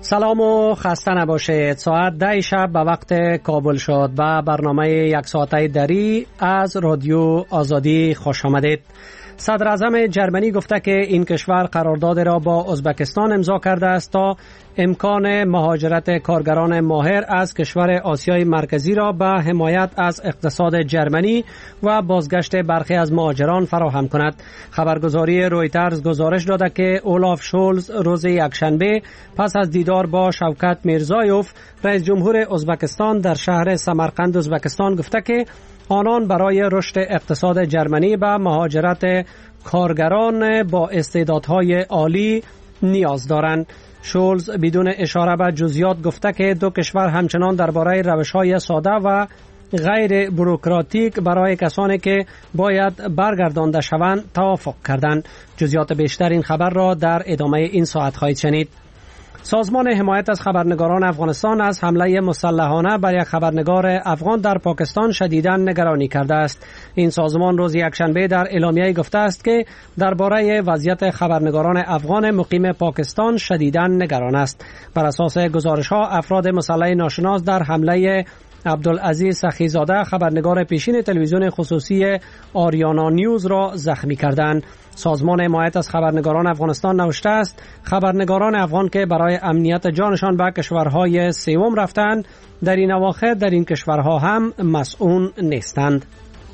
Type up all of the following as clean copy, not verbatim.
سلام و خسته نباشید. ساعت 10 شب به وقت کابل شد و برنامه یک ساعته دری از رادیو آزادی خوش آمدید. صدر اعظم جرمنی گفته که این کشور قرارداد را با ازبکستان امضا کرده است تا امکان مهاجرت کارگران ماهر از کشور آسیای مرکزی را به حمایت از اقتصاد جرمنی و بازگشت برخی از مهاجران فراهم کند. خبرگزاری رویترز گزارش داده که اولاف شولز روز یکشنبه پس از دیدار با شوکت میرزایوف رئیس جمهور ازبکستان در شهر سمرقند ازبکستان گفته که آنان برای رشد اقتصاد جرمنی به مهاجرت کارگران با استعدادهای عالی نیاز دارند. شولز بدون اشاره به جزئیات گفته که دو کشور همچنان درباره روش‌های ساده و غیر بوروکراتیک برای کسانی که باید برگردانده شوند توافق کردند. جزئیات بیشتر این خبر را در ادامه این ساعت خواهید شنید. سازمان حمایت از خبرنگاران افغانستان از حمله مسلحانه بر یک خبرنگار افغان در پاکستان شدیداً نگرانی کرده است. این سازمان روز یکشنبه در اعلامیه گفته است که درباره وضعیت خبرنگاران افغان مقیم پاکستان شدیداً نگران است. بر اساس گزارش‌ها افراد مسلح ناشناس در حمله عبدالعزیز سخیزاده خبرنگار پیشین تلویزیون خصوصی آریانا نیوز را زخمی کردند. سازمان حمایت از خبرنگاران افغانستان نوشته است خبرنگاران افغان که برای امنیت جانشان به کشورهای سوم رفتند در این اواخر در این کشورها هم مسئول نیستند.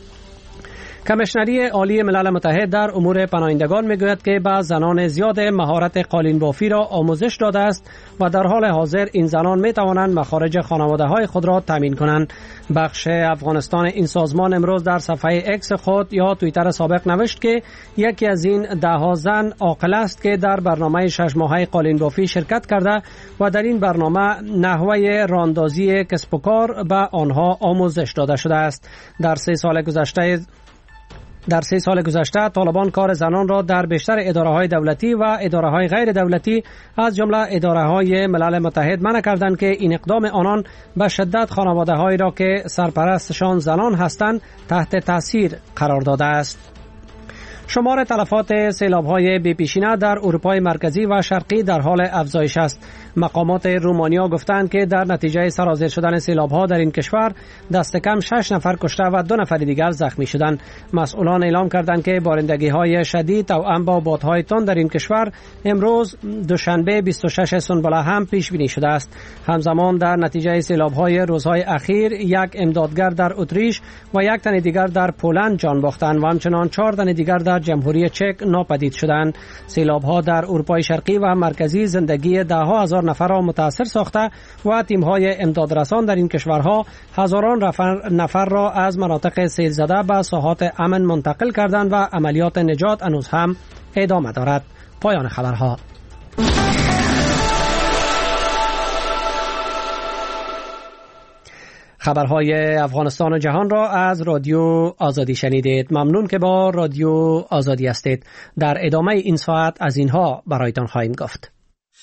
کمیشنری عالی ملل متحد در امور پناهندگان میگوید که به زنان زیاد مهارت قالین بافی را آموزش داده است و در حال حاضر این زنان می توانند مخارج خانواده های خود را تامین کنند. بخش افغانستان این سازمان امروز در صفحه اکس خود یا توییتر سابق نوشت که یکی از این 10 زن عاقل است که در برنامه 6 ماهه قالین بافی شرکت کرده و در این برنامه نحوه راندازی کسب و کار به آنها آموزش داده شده است. در 3 سال گذشته طالبان کار زنان را در بیشتر اداره‌های دولتی و اداره‌های غیر دولتی از جمله اداره‌های ملل متحد منع کردند که این اقدام آنان به شدت خانواده‌هایی را که سرپرستشان زنان هستند تحت تاثیر قرار داده است. شمار تلفات سیلاب‌های بی‌پیشینه در اروپای مرکزی و شرقی در حال افزایش است. مقامات رومانیا گفتند که در نتیجه سرازیر شدن سیلاب‌ها در این کشور دست کم 6 نفر کشته و 2 نفر دیگر زخمی شدند. مسئولان اعلام کردند که بارندگی‌های شدید توأم با بادهای تند در این کشور امروز دوشنبه 26 سنبله هم پیش بینی شده است. همزمان در نتیجه سیلاب‌های روزهای اخیر یک امدادگر در اتریش و یک تن دیگر در پولند جان باختند و همچنان 4 تن دیگر در جمهوری چک ناپدید شدند. سیلاب‌ها در اروپای شرقی و مرکزی زندگی ده‌ها هزار نفر را متاثر ساخته و تیم‌های امدادرسان در این کشورها هزاران نفر را از مناطق سیل زده به ساحات امن منتقل کردند و عملیات نجات هنوز هم ادامه دارد. پایان خبرها. خبرهای افغانستان و جهان را از رادیو آزادی شنیدید. ممنون که با رادیو آزادی هستید. در ادامه این ساعت از اینها برایتان خواهیم گفت.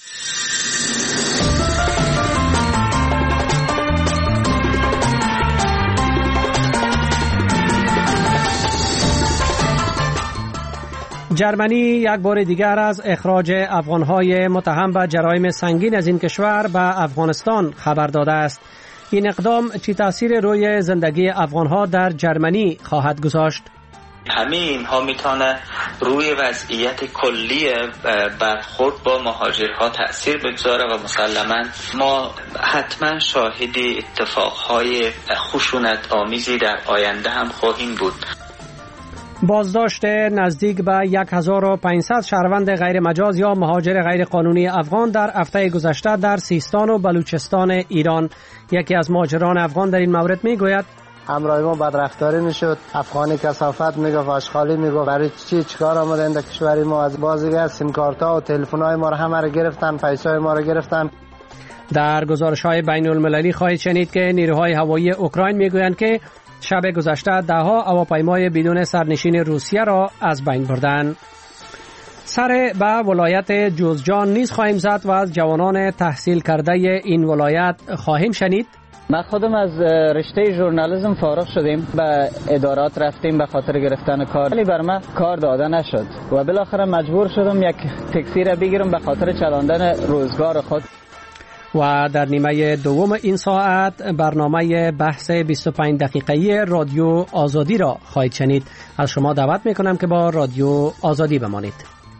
جرمنی یک بار دیگر از اخراج افغانهای متهم به جرایم سنگین از این کشور به افغانستان خبر داده است. این اقدام چه تأثیر روی زندگی افغانها در جرمنی خواهد گذاشت؟ همه اینها میتونه روی وضعیت کلی برخورد با مهاجرها تأثیر بگذاره و مسلماً ما حتما شاهد اتفاقهای خشونت آمیزی در آینده هم خواهیم بود. بازداشت نزدیک به 1500 شهروند غیر مجاز یا مهاجر غیر قانونی افغان در هفته گذشته در سیستان و بلوچستان ایران. یکی از مهاجران افغان در این مورد میگوید همراه ما بدرفتاری میشد، افغانی کثافت میگفت، آشغالی میگفت، برای چیکار آمدن در کشور ما؟ از بازیگر سیم کارت ها و تلفن های ما رو همه رو گرفتن، پیسای ما رو گرفتن. در گزارش‌های بین‌المللی خواهید شنید که نیروهای هوایی اوکراین میگویند که شب گذشته ده‌ها هواپیمای بدون سرنشین روسیه را از بین بردند. سر به ولایت جوزجان نیز خواهیم زد و از جوانان تحصیل کرده این ولایت خواهیم شنید. ما خودم از رشته ژورنالیسم فارغ شدیم، به ادارات رفتیم به خاطر گرفتن کار، ولی بر من کار داده نشد و بالاخره مجبور شدم یک تاکسی را بگیرم به خاطر چلاندن روزگار خود. و در نیمه دوم این ساعت برنامه بحث 25 دقیقه‌ای رادیو آزادی را خواهید شنید. از شما دعوت میکنم که با رادیو آزادی بمانید.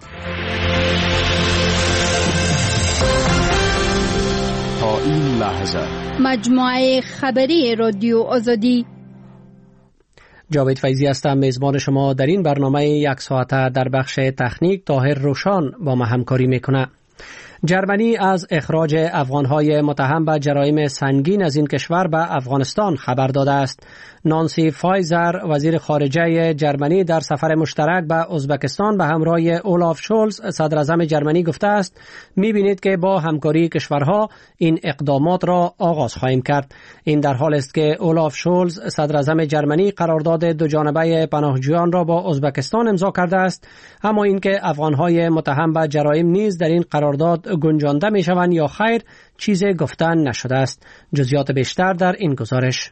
تا این لحظه مجموعه خبری رادیو آزادی. جاوید فیضی هستم، میزبان شما در این برنامه یک ساعته. در بخش تکنیک طاهر روشان با ما همکاری میکنه. جرمنی از اخراج افغانهای متهم به جرایم سنگین از این کشور به افغانستان خبر داده است. نانسی فایزر وزیر خارجه جرمنی در سفر مشترک به ازبکستان به همراه اولاف شولز صدر اعظم جرمنی گفته است می‌بینید که با همکاری کشورها این اقدامات را آغاز خواهیم کرد. این در حال است که اولاف شولز صدر اعظم جرمنی قرارداد دو جانبه پناهجویان را با ازبکستان امضا کرده است، اما اینکه افغانهای متهم به جرایم نیز در این قرارداد گنجانده می‌شوند یا خیر چیزی گفتن نشده است. جزئیات بیشتر در این گزارش.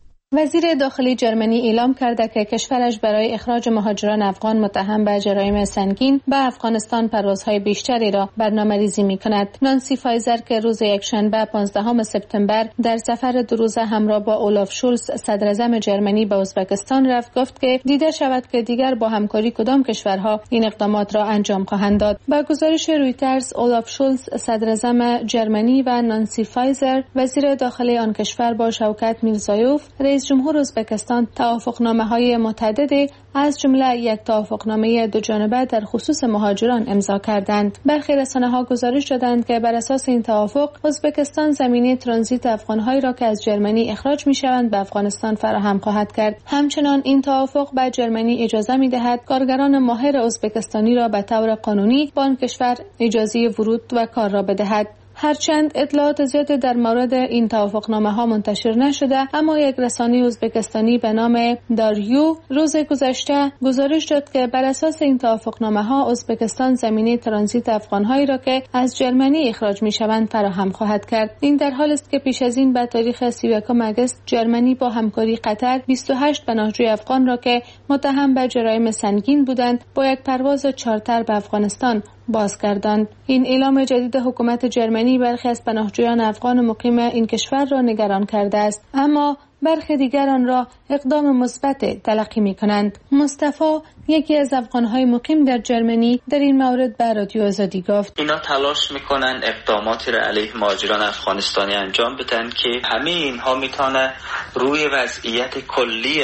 وزیر داخلی جرمنی اعلام کرده که کشورش برای اخراج مهاجران افغان متهم به جرایم سنگین به افغانستان پروازهای بیشتری را برنامه‌ریزی می‌کند. نانسی فایزر که روز یکشنبه 15 سپتامبر در سفر دو روزه همراه با اولاف شولز صدر اعظم جرمنی به ازبکستان رفت، گفت که دیده شود که دیگر با همکاری کدام کشورها این اقدامات را انجام خواهند داد. با گزارش رویترز، اولاف شولز صدر اعظم جرمنی و نانسی فایزر وزیر داخلی آن کشور با شوکت میرزایوف رئیس جمهور ازبکستان توافقنامه‌های متعددی از جمله یک توافقنامه دو جانبه در خصوص مهاجران امضا کردند. برخی رسانه‌ها گزارش دادند که بر اساس این توافق ازبکستان زمینه ترانزیت افغان‌هایی را که از جرمنی اخراج می‌شوند به افغانستان فراهم خواهد کرد. همچنان این توافق به جرمنی اجازه می‌دهد کارگران ماهر ازبکستانی را به طور قانونی به آن کشور اجازه ورود و کار را بدهد. هرچند اطلاعات زیادی در مورد این توافقنامه‌ها منتشر نشده، اما یک رسانه ازبکستانی به نام داریو روز گذشته گزارش داد که بر اساس این توافقنامه‌ها ازبکستان زمینه ترانزیت افغان‌هایی را که از جرمنی اخراج می‌شوند فراهم خواهد کرد. این در حالی است که پیش از این به تاریخ 31 آگوست جرمنی با همکاری قطر 28 پناهجوی افغان را که متهم به جرایم سنگین بودند با یک پرواز چارتر به افغانستان بازگرداند. این اعلام جدید حکومت جرمنی برخی از پناهجویان افغان مقیم این کشور را نگران کرده است، اما برخی دیگران را اقدام مثبت تلقی می‌کنند. مصطفی یکی از افغان‌های مقیم در جرمنی در این مورد به رادیو آزادی گفت اینا تلاش میکنن اقداماتی را علیه مهاجران افغانستانی انجام بدن که همه اینها میتونه روی وضعیت کلی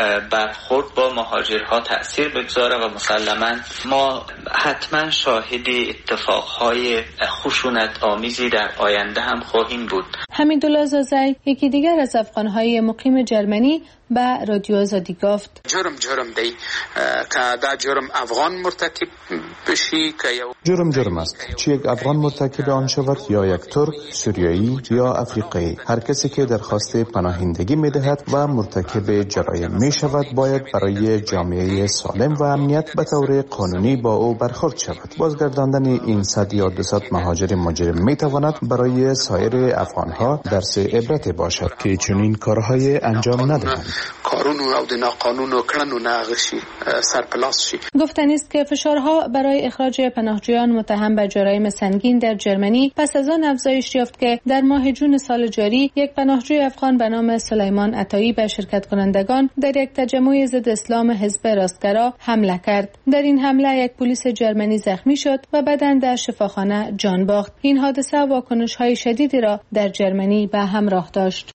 برخورد با مهاجرها تأثیر بگذاره و مسلماً ما حتما شاهد اتفاقهای خشونت آمیزی در آینده هم خواهیم بود. حمیدالله زازی یکی دیگر از افغان‌های مقیم جرمنی به رادیو آزادی گفت جرم دی که دا جرم افغان مرتکب بشی که جرم است، چه یک افغان مرتکب آن شود یا یک ترک، سوریایی یا افریقایی. هر کسی که درخواست پناهندگی می‌دهد و مرتکب جرایم می‌شود باید برای جامعه سالم و امنیت به طور قانونی با او برخورد شود. بازگرداندن این 100 یا 200 مهاجر مجرم می‌تواند برای سایر افغان‌ها درس عبرت باشد که چنین کارهای انجام ندهند. کارونو او د ناقانونو کړنو نه غشي سرپلاس شي. گفتنی است که فشارها برای اخراج پناهجویان متهم به جرایم سنگین در جرمنی پس از آن افزایش یافت که در ماه جون سال جاری یک پناهجوی افغان به نام سلیمان عطایی به شرکت کنندگان در یک تجمع ضد اسلام حزب راستگرا حمله کرد. در این حمله یک پلیس جرمنی زخمی شد و بعداً در شفاخانه جان باخت. این حادثه واکنش‌های شدیدی را در جرمنی به همراه داشت.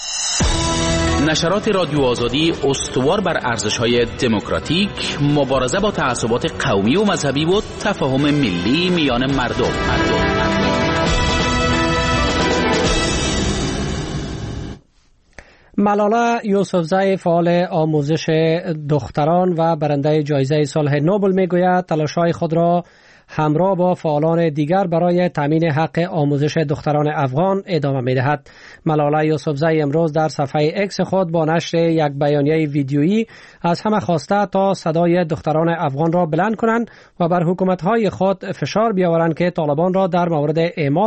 نشرات رادیو آزادی استوار بر ارزش‌های دموکراتیک، مبارزه با تعصبات قومی و مذهبی و تفاهم ملی میان مردم. ملاله یوسفزی فعال آموزش دختران و برنده جایزه صلح نوبل میگوید تلاش‌های خود را همراه با فعالان دیگر برای تامین حق آموزش دختران افغان ادامه می‌دهد. ملاله یوسفزی امروز در صفحه اکس خود با نشر یک بیانیه ویدیویی از همه خواسته تا صدای دختران افغان را بلند کنند و بر حکومت‌های خود فشار بیاورند که طالبان را در مورد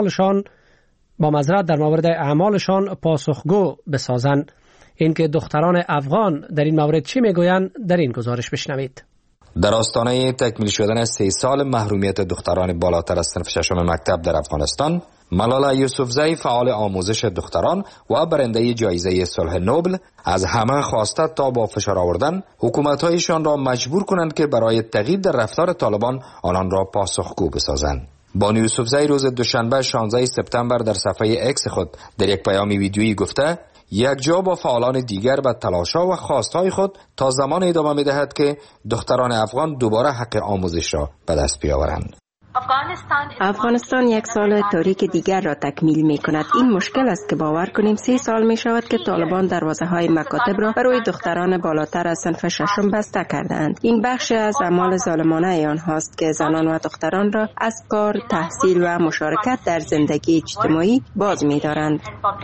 اعمالشان پاسخگو بسازند. اینکه دختران افغان در این مورد چی میگویند در این گزارش بشنوید. در آستانه تکمیل شدن 3 سال محرومیت دختران بالاتر از صنف ششم مکتب در افغانستان، ملالا یوسفزئی فعال آموزش دختران و برنده جایزه صلح نوبل از همه خواسته تا با فشار آوردن حکومت‌هایشان را مجبور کنند که برای تغییر در رفتار طالبان آنان را پاسخگو بسازند. بانو یوسفزئی روز دوشنبه 16 سپتامبر در صفحه اکس خود در یک پیام ویدیویی گفته یک جا با فعالان دیگر به تلاش‌ها و خواست‌های خود تا زمان ادامه می‌دهد که دختران افغان دوباره حق آموزش را به دست بیاورند. افغانستان یک سال تاریک دیگر را تکمیل می کند. این مشکل است که باور کنیم 3 سال می شود که طالبان دروازه های مکاتب را برای دختران بالاتر از صنف ششم بسته کردند. این بخشی از اعمال ظالمانه آنهاست که زنان و دختران را از کار، تحصیل و مشارکت در زندگی اجتماعی باز می دارند.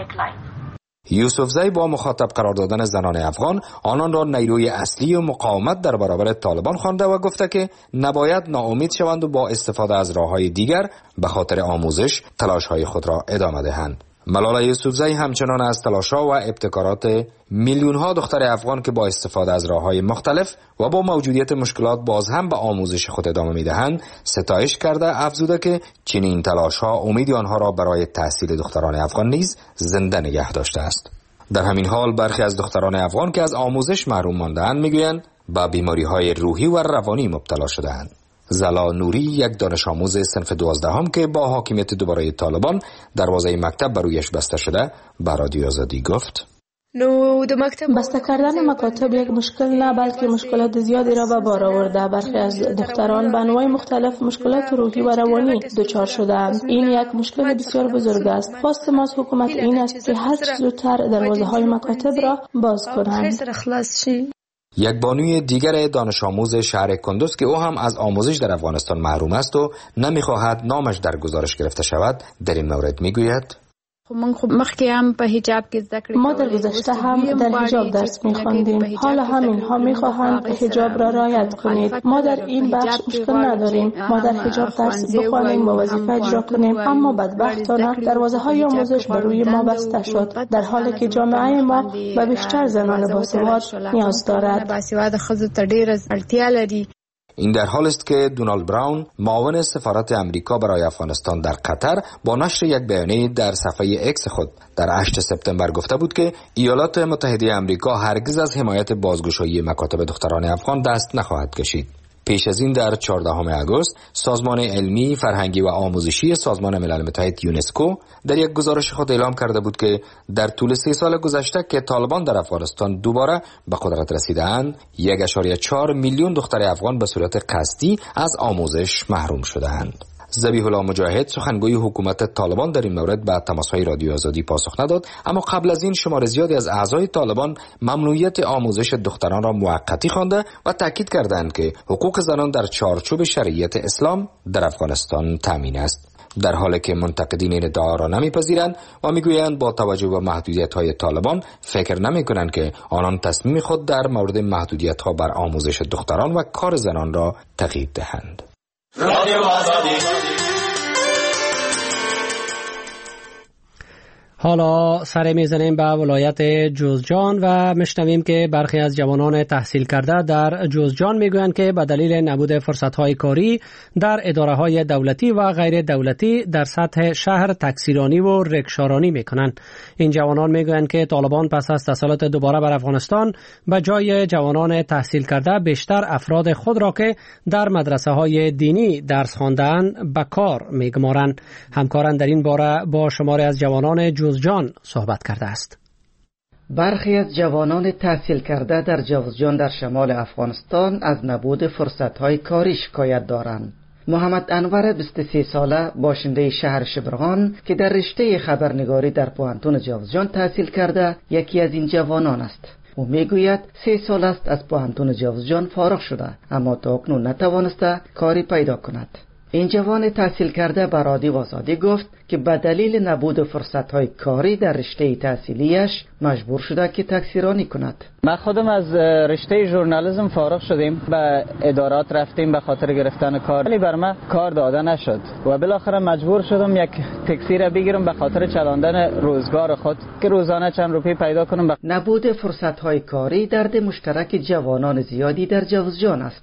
یوسفزئی با مخاطب قرار دادن زنان افغان آنان را نیروی اصلی و مقاومت در برابر طالبان خوانده و گفته که نباید ناامید شوند و با استفاده از راه‌های دیگر به خاطر آموزش تلاش‌های خود را ادامه دهند. ملالا یوسفزئی همچنان از تلاش‌ها و ابتکارات میلیون‌ها دختر افغان که با استفاده از راه‌های مختلف و با موجودیت مشکلات باز هم به آموزش خود ادامه می‌دهند ستایش کرده، افزوده که چنین تلاش‌ها امید آنها را برای تحصیل دختران افغان نیز زنده نگه داشته است. در همین حال برخی از دختران افغان که از آموزش محروم مانده‌اند می‌گویند به بیماری‌های روحی و روانی مبتلا شده‌اند. زلا نوری، یک دانش آموز صنف 12 که با حاکمیت دوباره طالبان دروازه مکتب بر رویش بسته شده، به رادیو آزادی گفت: بسته کردن مکاتب یک مشکل نه بلکه مشکلات زیادی را به بار آورده. برخی از دختران به انواع مختلف مشکلات روحی و روانی دچار شدند. این یک مشکل بسیار بزرگ است. خواست ما از حکومت این است که هر چه زودتر دروازه های مکاتب را باز کنند. یک بانوی دیگر دانش آموز شهر کندوز که او هم از آموزش در افغانستان محروم است و نمیخواهد نامش در گزارش گرفته شود، در این مورد میگوید: ما در گذشته هم در حجاب درس می‌خواندیم. حالا همینها می‌خواهند حجاب را رعایت کنید. ما در این بخش مشکل نداریم. ما در حجاب درس بخوانیم و وظیفه اجرا کنیم، اما بدبختانه دروازه‌های آموزش بر روی ما بسته شد، در حالی که جامعه ما به بیشتر زنان باسواد نیاز دارد. این در حال است که دونالد براون، معاون سفارت امریکا برای افغانستان در قطر، با نشر یک بیانیه در صفحه اکس خود در 8 سپتامبر گفته بود که ایالات متحده امریکا هرگز از حمایت بازگشایی مکاتب دختران افغان دست نخواهد کشید. پیش از این در 14 آگوست سازمان علمی، فرهنگی و آموزشی سازمان ملل متحد یونسکو در یک گزارش خود اعلام کرده بود که در طول 3 سال گذشته که طالبان در افغانستان دوباره به قدرت رسیده‌اند، 1.4 میلیون دختر افغان به صورت قصدی از آموزش محروم شده‌اند. ذبیح الله مجاهد، سخنگوی حکومت طالبان، در این مورد به تماس‌های رادیو آزادی پاسخ نداد، اما قبل از این شمار زیادی از اعضای طالبان ممنوعیت آموزش دختران را موقتی خوانده و تاکید کردند که حقوق زنان در چارچوب شریعت اسلام در افغانستان تامین است. در حالی که منتقدین این ادعا را نمیپذیرند و میگویند با توجه به محدودیت‌های طالبان فکر نمی‌کنند که آنان تصمیم خود در مورد محدودیت‌ها بر آموزش دختران و کار زنان را تغییر دهند. رادیو آزادی. حالا سر میزنیم به ولایت جوزجان و میشنویم که برخی از جوانان تحصیل کرده در جوزجان میگویند که به دلیل نبود فرصت‌های کاری در اداره‌های دولتی و غیر دولتی در سطح شهر تکثیرانی و رکشارانی میکنند. این جوانان میگویند که طالبان پس از تسلط دوباره بر افغانستان به جای جوانان تحصیل کرده بیشتر افراد خود را که در مدرسه‌های دینی درس خوانده‌اند به کار میگمارند. همکاران در این باره با شماری از جوانان جوزجان صحبت کرده است. برخی از جوانان تحصیل کرده در جوزجان در شمال افغانستان از نبود فرصت‌های کاری شکایت دارند. محمد انور 23 ساله باشنده شهر شبرغان که در رشته خبرنگاری در پوهنتون جوزجان تحصیل کرده یکی از این جوانان است. او میگوید 3 سال است از پوهنتون جوزجان فارغ شده اما تا اکنون نتوانسته کاری پیدا کند. این جوان تحصیل کرده به رادیو آزادی گفت که به دلیل نبود فرصت‌های کاری در رشته تحصیلیش مجبور شده که تکثیرانی کند. ما خودم از رشته ژورنالیسم فارغ شدیم، به ادارات رفتیم به خاطر گرفتن کار، ولی بر من کار داده نشد و بالاخره مجبور شدم یک تاکسی را بگیرم به خاطر چلاندن روزگار خود که روزانه چند روپیه پیدا کنم. نبود فرصت‌های کاری درد مشترک جوانان زیادی در جوزجان است.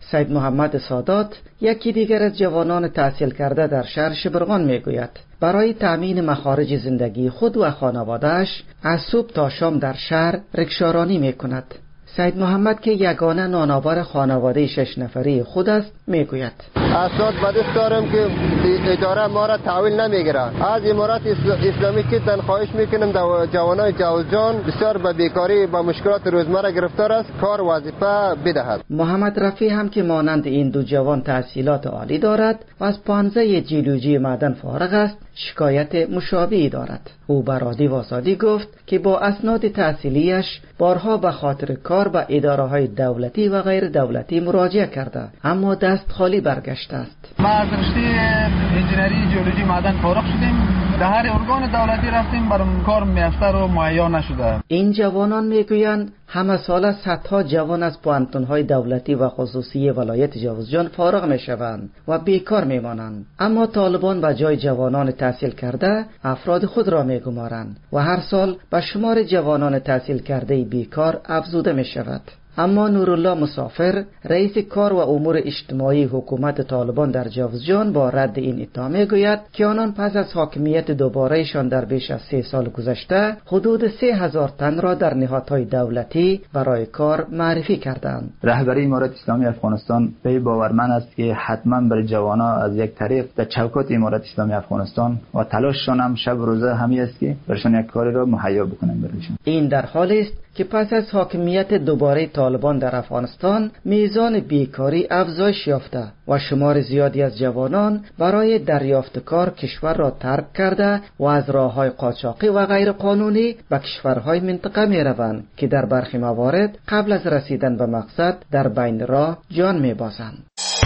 سید محمد سادات، یکی دیگر از جوانان تحصیل کرده در شهر شبرغان میگوید برای تأمین مخارج زندگی خود و خانواده‌اش از صبح تا شام در شهر رکشارانی میکند. سید محمد که یگانه نانآور خانواده 6 نفری خود است میگوید اسناد بدست دارم که اداره ما را تحویل نمیگیره. از امارات اسلامی که خواهش میکنم جوانای جوزجان بسیار به بیکاری و مشکلات روزمره گرفتار است، کار وظیفه بدهد. محمد رفیع هم که مانند این دو جوان تحصیلات عالی دارد و از 15 جیولوژی معدن فارغ است، شکایت مشابهی دارد. او بر رادیو آزادی گفت که با اسناد تحصیلیش بارها به خاطر کار به اداره‌های دولتی و غیر دولتی مراجعه کرده، اما دست خالی برگشته است. ما از رشته انجینری جیولوژی معدن فارغ شدیم، در هر ارگان دولتی رفتیم، برام کار میسر و مهیا نشده. این جوانان میگویند همه سال صدها جوان از پوانتون‌های دولتی و خصوصی ولایت جوزجان فارغ میشوند و بیکار میمانند، اما طالبان به جای جوانان تحصیل کرده افراد خود را میگمارند و هر سال به شمار جوانان تحصیل کرده بیکار افزوده میشود. اما نورالله مسافر، رئیس کار و امور اجتماعی حکومت طالبان در جوزجان، با رد این ادعا میگوید که آنان پس از حاکمیت دوبارهشان در بیش از 3 سال گذشته حدود 3000 تن را در نهادهای دولتی برای کار معرفی کردند. رهبری امارت اسلامی افغانستان به باورمند است که حتما برای جوانان از یک طریق در چوکات امارت اسلامی افغانستان و تلاششان هم شب و روزه همی است که برشان یک کاری را مهیا بکنند برایشان. این در حالی است که پس از حاکمیت دوباره طالبان در افغانستان میزان بیکاری افزایش یافته و شمار زیادی از جوانان برای دریافت کار کشور را ترک کرده و از راه‌های قاچاقی و غیر قانونی به کشورهای منطقه می روند که در برخی موارد قبل از رسیدن به مقصد در بین راه جان می بازند.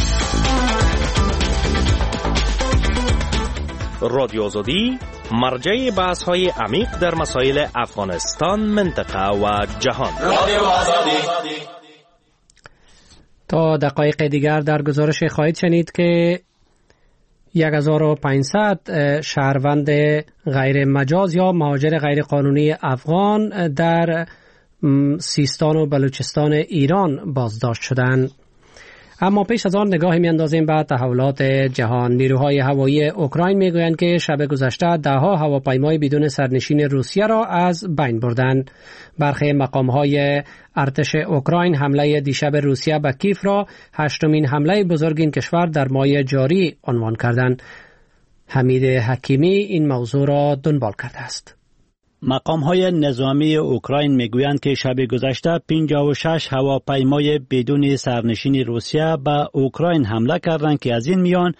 رادیو آزادی مرجع بحث‌های عمیق در مسائل افغانستان، منطقه و جهان. رادیو آزادی. تا دقایق دیگر در گزارش خواهید شنید که 1500 شهروند غیر مجاز یا مهاجر غیر قانونی افغان در سیستان و بلوچستان ایران بازداشت شدند. اما پیش از آن نگاهی می‌اندازیم به تحولات جهان. نیروهای هوایی اوکراین میگویند که شب گذشته ده‌ها هواپیمای بدون سرنشین روسیه را از بین بردند. برخی مقام‌های ارتش اوکراین حمله دیشب روسیه به کیف را 8مین حمله بزرگ این کشور در ماه جاری عنوان کردند. حمید حکیمی این موضوع را دنبال کرده است. مقام‌های نظامی اوکراین میگویند که شب گذشته 56 هواپیمای بدون سرنشین روسیه به اوکراین حمله کردند که از این میان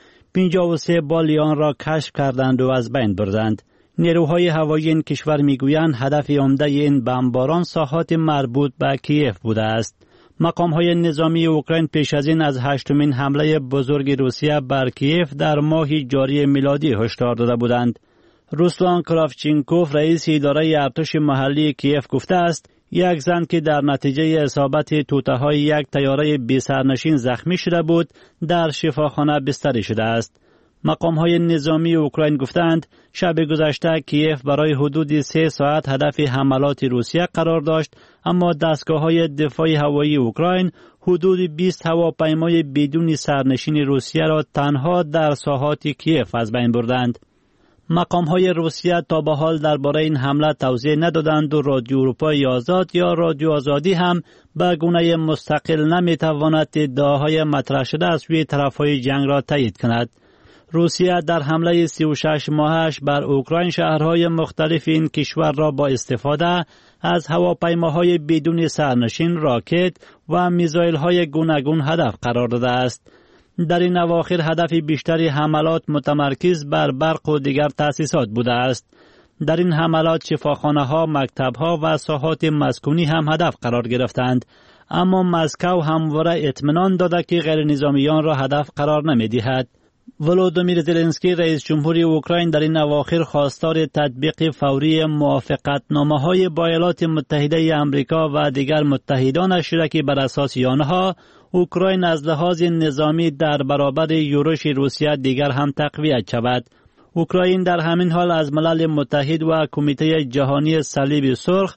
53 بالی آن را کشف کردند و از بین بردند. نیروهای هوایی این کشور میگویند هدف عمده این بمباران ساحات مربوط به کیف بوده است. مقام‌های نظامی اوکراین پیش از این از 8مین حمله بزرگ روسیه بر کیف در ماه جاری میلادی هشدار داده بودند. روسلان کراوچینکوف، رئیس اداره ارتش محلی کیف، گفته است یک زن که در نتیجه اصابت توطئه‌های یک طیاره بی سرنشین زخمی شده بود در شفاخانه بستری شده است. مقام‌های نظامی اوکراین گفتند شب گذشته کیف برای حدود 3 ساعت هدف حملات روسیه قرار داشت، اما دستگاه‌های دفاع هوایی اوکراین حدود 20 هواپیمای بدون سرنشین روسیه را تنها در ساحات کیف از بین بردند. مقام‌های روسیه تا به حال درباره این حمله توضیح ندادند و رادیو اروپای آزاد یا رادیو آزادی هم به گونه مستقل نمی‌تواند ادعاهای مطرح شده از سوی طرف‌های جنگ را تایید کند. روسیه در حمله 36 ماهش بر اوکراین شهرهای مختلف این کشور را با استفاده از هواپیماهای بدون سرنشین، راکت و میزایل‌های گوناگون هدف قرار داده است. در این اواخر هدف بیشتری حملات متمرکز بر برق و دیگر تأسیسات بوده است. در این حملات شفاخانه‌ها، مکتب‌ها و ساحات مسکونی هم هدف قرار گرفتند، اما مسکو همواره اطمینان داده که غیر نظامیان را هدف قرار نمی‌دهد. ولودیمیر زلنسکی، رئیس جمهوری اوکراین، در این اواخر خواستار تطبیق فوری موافقتنامه‌های با ایالات متحده آمریکا و دیگر متحدانش شده که بر اساس آنها اوکراین از لحاظ نظامی در برابر یورش روسیه دیگر هم تقویت شود. اوکراین در همین حال از ملل متحد و کمیته جهانی صلیب سرخ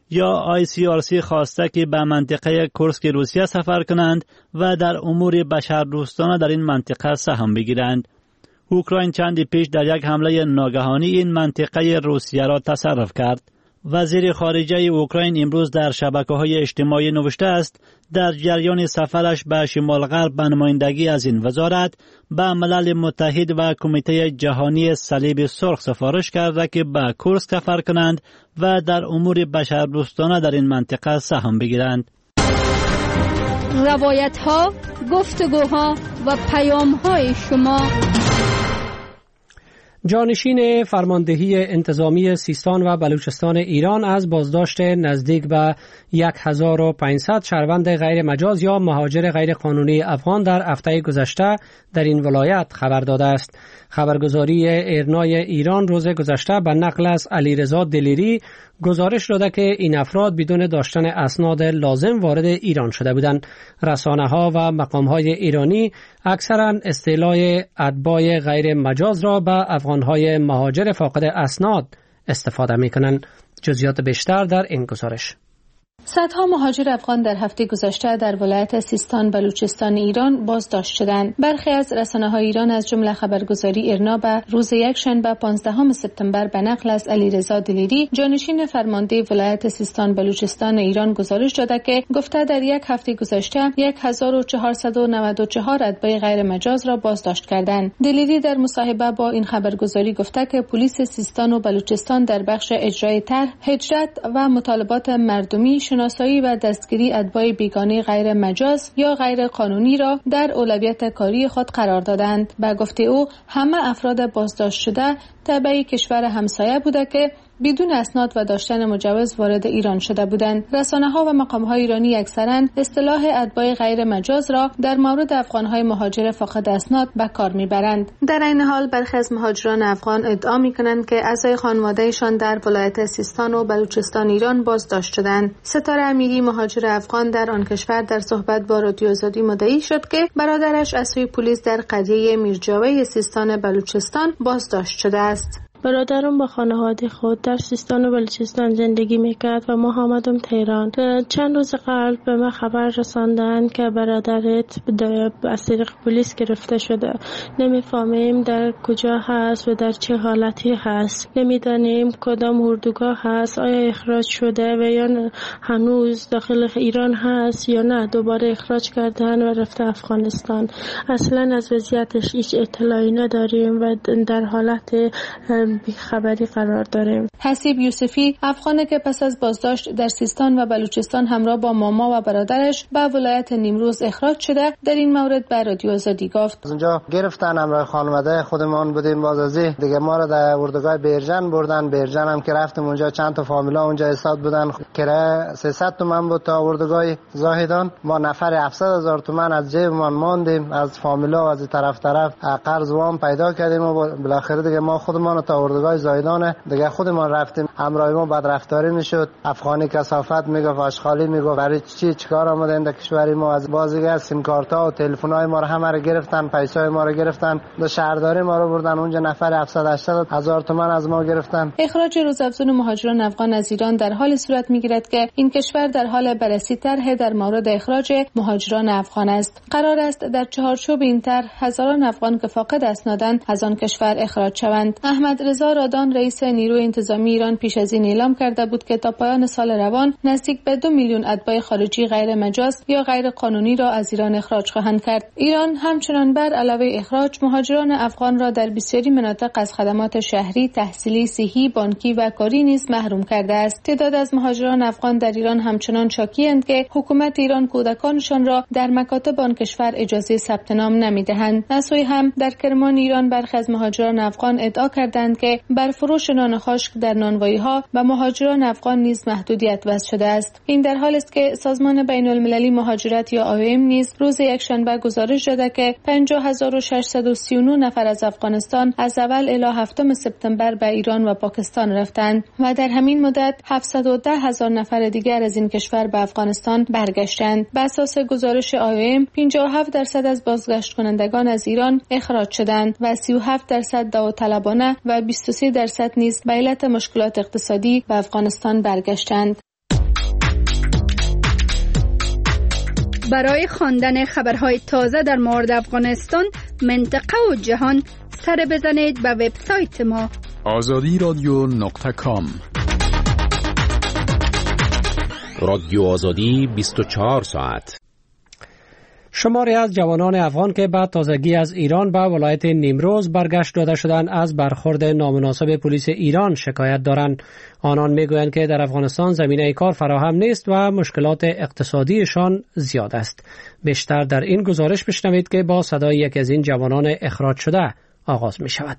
یا ICRC خواسته که به منطقه کورسک روسیه سفر کنند و در امور بشردوستانه در این منطقه سهم بگیرند. اوکراین چندی پیش در یک حمله ناگهانی این منطقه روسیه را تصرف کرد. وزیر خارجه اوکراین امروز در شبکه‌های اجتماعی نوشته است در جریان سفرش به شمال غرب به نمایندگی از این وزارت به ملل متحد و کمیته جهانی صلیب سرخ سفارش کرده که به کورسک سفر کنند و در امور بشردوستانه در این منطقه سهم بگیرند. روایت‌ها، گفتگوها و پیام‌های شما. جانشین فرماندهی انتظامی سیستان و بلوچستان ایران از بازداشت نزدیک به 1500 شهروند غیر مجاز یا مهاجر غیر قانونی افغان در هفته گذشته در این ولایت خبر داده است. خبرگزاری ایرنای ایران روز گذشته به نقل از علیرضا دلیری گزارش داده که این افراد بدون داشتن اسناد لازم وارد ایران شده بودند. رسانه‌ها و مقام‌های ایرانی اکثراً اصطلاح اتباع غیر مجاز را به افغان‌های مهاجر فاقد اسناد استفاده می‌کنند. جزئیات بیشتر در این گزارش. صدها مهاجر افغان در هفته گذشته در ولایت سیستان بلوچستان ایران بازداشت شدند. برخی از رسانه‌های ایران از جمله خبرگزاری ایرنا به روز یکشنبه 15 سپتامبر به نقل از علیرضا دلیری جانشین فرمانده ولایت سیستان بلوچستان ایران گزارش داده که گفته در یک هفته گذشته 1494 اتباع غیر مجاز را بازداشت کردند. دلیری در مصاحبه با این خبرگزاری گفته که پلیس سیستان و بلوچستان در بخش اجرای طرح هجرت و مطالبات مردمی شناسایی و دستگیری اتباع بیگانه غیر مجاز یا غیر قانونی را در اولویت کاری خود قرار دادند. به گفته او همه افراد بازداشت شده تبع کشور همسایه بوده که بدون اسناد و داشتن مجوز وارد ایران شده بودند. رسانه‌ها و مقام‌های ایرانی اکثراً اصطلاح اتباع غیر مجاز را در مورد افغان‌های مهاجر فاقد اسناد به کار می‌برند. در این حال برخی از مهاجران افغان ادعا می‌کنند که اعضای خانواده‌شان در ولایت سیستان و بلوچستان ایران بازداشت شدند. ستاره امیری مهاجر افغان در آن کشور در صحبت با رادیو آزادی مدعی شد که برادرش از سوی پلیس در قریه میرجاوی سیستان بلوچستان بازداشت شده است. برادرم با خانواده خود در سیستان و بلوچستان زندگی میکرد و ما آمدم تهران. چند روز قبل به ما خبر رساندند که برادرت از طریق پلیس گرفته شده. نمیفهمیم در کجا هست و در چه حالتی هست. نمیدانیم کدام اردوگاه هست، آیا اخراج شده و یا هنوز داخل ایران هست یا نه دوباره اخراج کردن و رفته افغانستان. اصلا از وضعیتش هیچ اطلاعی نداریم و در حالت بیخبری قرار داریم. حسیب یوسفی افغانی که پس از بازداشت در سیستان و بلوچستان همراه با ماما و برادرش به ولایت نیمروز اخراج شده در این مورد به رادیو آزادی گفت: از اونجا گرفتن همراه خانواده خودمان بودیم، بازازی دیگه ما را در اردوگاه بیرجن بردن. بیرجن هم که رفتیم اونجا چند تا فامیلا اونجا حساب بودن، کرایه 300 تومان بود تا اردوگاه زاهدان. ما نفر 700,000 تومان از جیبمان ماندیم، از فامیلا و از طرف قرض وام پیدا کردیم و بالاخره دیگه ما خودمان تا اردوگاه زاهدان دیگه خودمان رفتیم. همراه ما بدرفتاری میشد، افغانی کثافت میگفت، آشغالی میگفت. برای چیکار آمدین در کشوری ما؟ از بازیگر سیم کارت ها و تلفن های ما رو همه رو گرفتن، پیسای ما رو گرفتن، به شهرداری ما رو بردن اونجا. نفر 780,000 تومان از ما گرفتن. اخراج روزافزون مهاجران افغان از ایران در حال صورت میگیرد که این کشور در حال بررسی طرح در مورد اخراج مهاجران افغان است. قرار است در چهارچوب این طرح هزاران افغان که فاقد اسنادند از آن کشور اخراج شوند. احمد رضا رادان رئیس نیروی انتظامی ایران پیش از این اعلام کرده بود که تا پایان سال روان نزدیک به 2 میلیون اتباع خارجی غیر مجاز یا غیر قانونی را از ایران اخراج خواهند کرد. ایران همچنان بر علاوه اخراج مهاجران افغان را در بسیاری مناطق از خدمات شهری، تحصیلی، صحی، بانکی و کاری نیز محروم کرده است. تعداد از مهاجران افغان در ایران همچنان شاکی‌اند که حکومت ایران کودکانشان را در مکاتب آن کشور اجازه ثبت نام نمی‌دهند. از سوی هم در کرمان ایران برخی از مهاجران افغان ادعا کردند که بر فروش نان خشک در نانوایی‌ها و مهاجران افغان نیز محدودیت وضع شده است. این در حالی است که سازمان بین‌المللی مهاجرت یا IOM نیز روز یکشنبه گزارش داده که 50,639 نفر از افغانستان از اول الی 7 سپتامبر به ایران و پاکستان رفتند و در همین مدت 710,000 نفر دیگر از این کشور به افغانستان برگشتند. بر اساس گزارش IOM 57% از بازگشت کنندگان از ایران اخراج شدند و 37% داوطلبانه و 23% نیز به علت مشکلات اقتصادی به افغانستان برگشتند. برای خواندن خبرهای تازه در مورد افغانستان، منطقه و جهان سر بزنید به وبسایت ما azadiradio.com. رادیو آزادی 24 ساعت. شماری از جوانان افغان که بعد تازگی از ایران به ولایت نیمروز برگشت داده شدند از برخورد نامناسب پلیس ایران شکایت دارند. آنان میگویند که در افغانستان زمینه کار فراهم نیست و مشکلات اقتصادیشان زیاد است. بیشتر در این گزارش بشنوید که با صدای یکی از این جوانان اخراج شده آغاز می شود.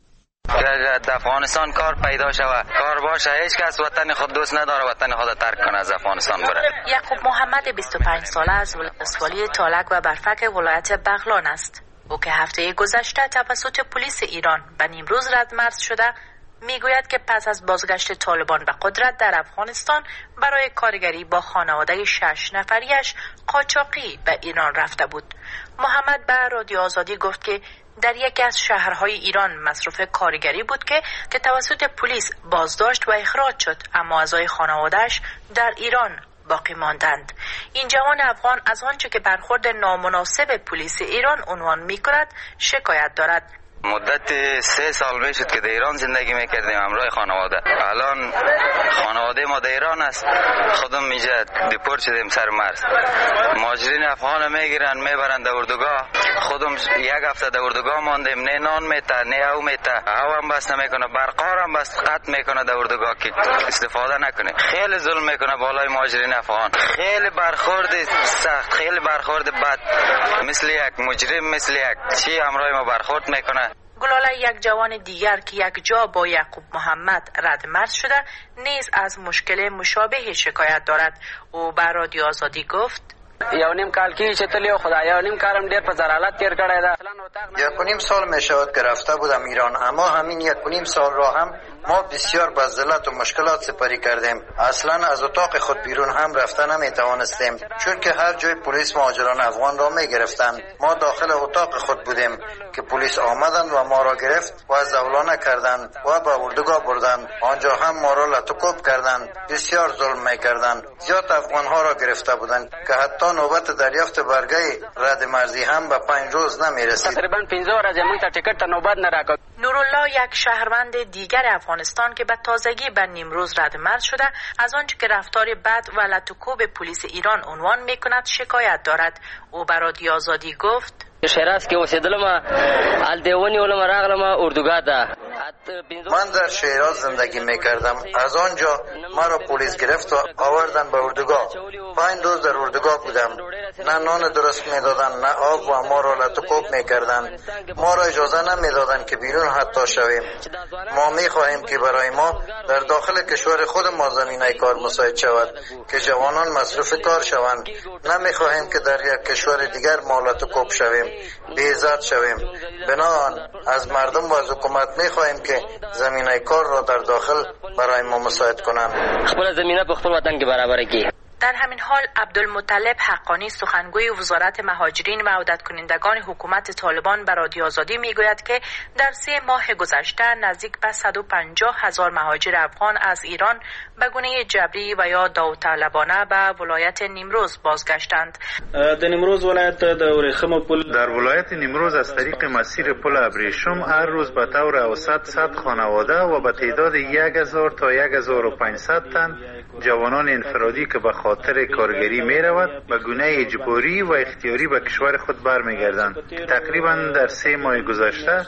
در افغانستان کار پیدا شود، کار باشه، هیچ کس وطن خود دوست نداره وطن خود ترک کنه از افغانستان بره. یعقوب محمد 25 ساله از ولسوالی تالک و برفک ولایت بغلان است. او که هفته گذشته توسط پلیس ایران به نیمروز ردمرز شده، میگوید که پس از بازگشت طالبان به قدرت در افغانستان برای کارگری با خانواده 6 نفریش قاچاقی به ایران رفته بود. محمد به رادیو آزادی گفت که در یکی از شهرهای ایران مصروف کارگری بود که توسط پلیس بازداشت و اخراج شد، اما اعضای خانواده‌اش در ایران باقی ماندند. این جوان افغان از آنچه که برخورد نامناسب پلیس ایران عنوان می‌کند شکایت دارد. مدت 3 سال میشد که در ایران زندگی میکردیم همراه خانواده. الان خانواده ما در ایران است، خودم اینجا دیپورت شدیم سر مرز. مهاجرین افغان میگیرن میبرن در اردوگاه. خودم 1 هفته در اردوگاه ماندیم، نه نان میته نه او میته، هوا هم بس نمیکنه، برقار هم بس قطع میکنه در اردوگاه که استفاده نکنه. خیلی ظلم میکنه بالای مهاجرین افغان، خیلی برخورد سخت، خیلی برخورد بد، مثل یک مجرم، مثل یک چی همراه ما برخورد میکنه. گلاله یک جوان دیگر که یک جا با یعقوب محمد ردمرز شده نیز از مشکل مشابه شکایت دارد. او به رادیو آزادی گفت 1.5 کال کې چې تللی خدایا 1.5 کالم ډیر په زرالت تیر کړی دا. 1.5 سال می شود که رفته بودم ایران، اما همین 1.5 سال را هم ما بسیار با ذلت و مشکلات سپری کردیم. اصلا از اتاق خود بیرون هم رفته نمی توانستیم، چون که هر جای پلیس مهاجران افغان را می گرفتند. ما داخل اتاق خود بودیم که پلیس آمدند و ما را گرفت و زولانه کردند و به اردوگاه بردند. آنجا هم ما را لطکوب کردند، بسیار ظلم می کردند. زیاد افغان ها را گرفته بودند که حتی نوبت دریافت برگه رد مرزی هم به 5 روز نمی رسید. تقریبا 15 ورځې موږ ته ټیکټ ته نوبت نه راکړ. نورالله یک شهروند دیگر افغانستان که به تازگی به نیمروز ردمرز شده از آنچه که رفتار بد و لطکوب پلیس ایران عنوان میکند شکایت دارد. او به رادیو آزادی گفت شیراز کې اوسېدلم، الدیونی ولم راغلم اردوگاه ته. من در شیراز زندگی میکردم. از آنجا مرا پلیس گرفت و آوردن به اردوگاه. 5 روز در اردوگاه بودم. نه نان درست میدادن نه آب و ما را لطکوب میکردن. ما را اجازه نمیدادن که بیرون حتی شویم. ما میخواهیم که برای ما در داخل کشور خود ما زمینه کار مساعد شود که جوانان مصروف کار شوند. نمیخواهیم که در یک کشور دیگر ما لطکوب شویم، بی‌عزت شویم. بنابراین از مردم و از حکومت میخواهیم که زمینه کار را در داخل برای ما مساعد کنند. خپل زمینه په خپل وطن کې برابر کړي. در همین حال عبدالمطلب حقانی سخنگوی وزارت مهاجرین و عودت کنندگان حکومت طالبان به رادیو آزادی میگوید که در 3 ماه گذشته نزدیک به 150,000 مهاجر افغان از ایران به گونه جبری و یا داوطلبانه به ولایت نیمروز بازگشتند. در نیمروز ولایت در ولایت نیمروز از طریق مسیر پل ابریشم هر روز به طور اوسط 100 خانواده و به تعداد 1000 تا 1500 تن جوانان انفرادی که به خاطر کارگری می رود به گونه اجباری و اختیاری به کشور خود برمیگردند. تقریبا در 3 ماه گذشته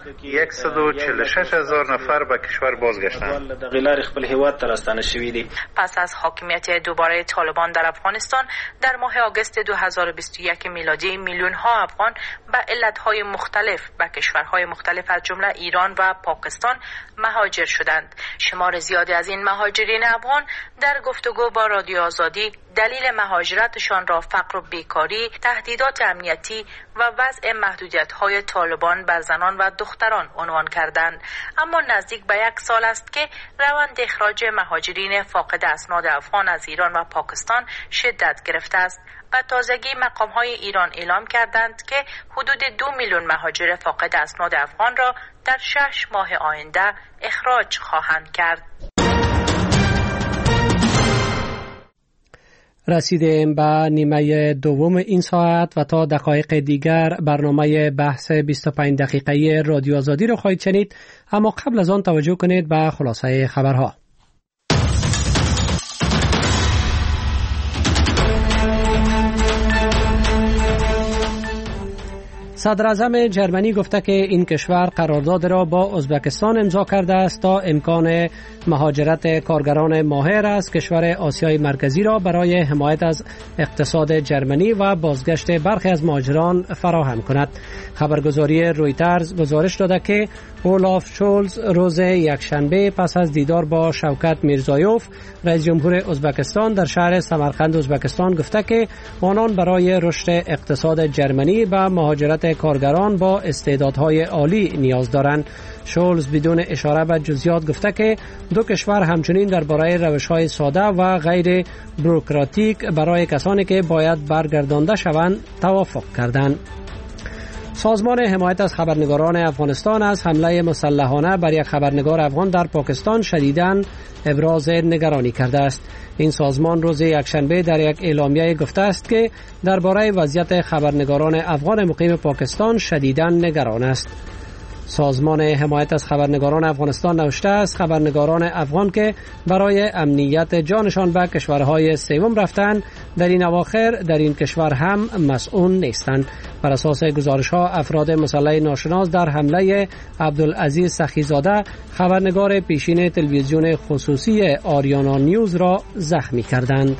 146,000 نفر به کشور بازگشتند. پس از حاکمیت دوباره طالبان در افغانستان در ماه آگوست 2021 میلادی میلیون ها افغان به علتهای مختلف به کشورهای مختلف از جمله ایران و پاکستان مهاجر شدند. شمار زیادی از این مهاجرین افغان در گفتگو با رادیو آزادی دلیل مهاجرتشان را فقر و بیکاری، تهدیدات امنیتی و وضع محدودیت‌های طالبان بر زنان و دختران عنوان کردند. اما نزدیک به 1 سال است که روند اخراج مهاجرین فاقد اسناد افغان از ایران و پاکستان شدت گرفته است. و تازگی مقام‌های ایران اعلام کردند که حدود 2 میلیون مهاجر فاقد اسناد افغان را در 6 ماه آینده اخراج خواهند کرد. رسیدیم به نیمه دوم این ساعت و تا دقایق دیگر برنامه بحث 25 دقیقه‌ای رادیو آزادی رو خواهید شنید، اما قبل از آن توجه کنید به خلاصه خبرها. صدر اعظم جرمنی گفته که این کشور قرارداد را با ازبکستان امضا کرده است تا امکان مهاجرت کارگران ماهر از کشور آسیای مرکزی را برای حمایت از اقتصاد جرمنی و بازگشت برخی از مهاجران فراهم کند. خبرگزاری رویترز گزارش داده که اولاف شولز روز یکشنبه پس از دیدار با شوکت میرزایوف رئیس جمهور ازبکستان در شهر سمرقند ازبکستان گفته که آنان برای رشد اقتصاد جرمنی و مهاجرت کارگران با استعدادهای عالی نیاز دارند. شولز بدون اشاره به جزئیات گفته که دو کشور همچنین درباره روش‌های ساده و غیر بوروکراتیک برای کسانی که باید برگردانده شوند توافق کردند. سازمان حمایت از خبرنگاران افغانستان از حمله مسلحانه بر یک خبرنگار افغان در پاکستان شدیداً ابراز نگرانی کرده است. این سازمان روز یکشنبه در یک اعلامیه گفته است که درباره وضعیت خبرنگاران افغان مقیم پاکستان شدیداً نگران است. سازمان حمایت از خبرنگاران افغانستان نوشته است خبرنگاران افغان که برای امنیت جانشان به کشورهای سوم رفتند در این اواخر در این کشور هم مسئول نیستند. بر اساس گزارش‌ها افراد مسلح ناشناس در حمله عبدالعزیز سخیزاده خبرنگار پیشین تلویزیون خصوصی آریانا نیوز را زخمی کردند.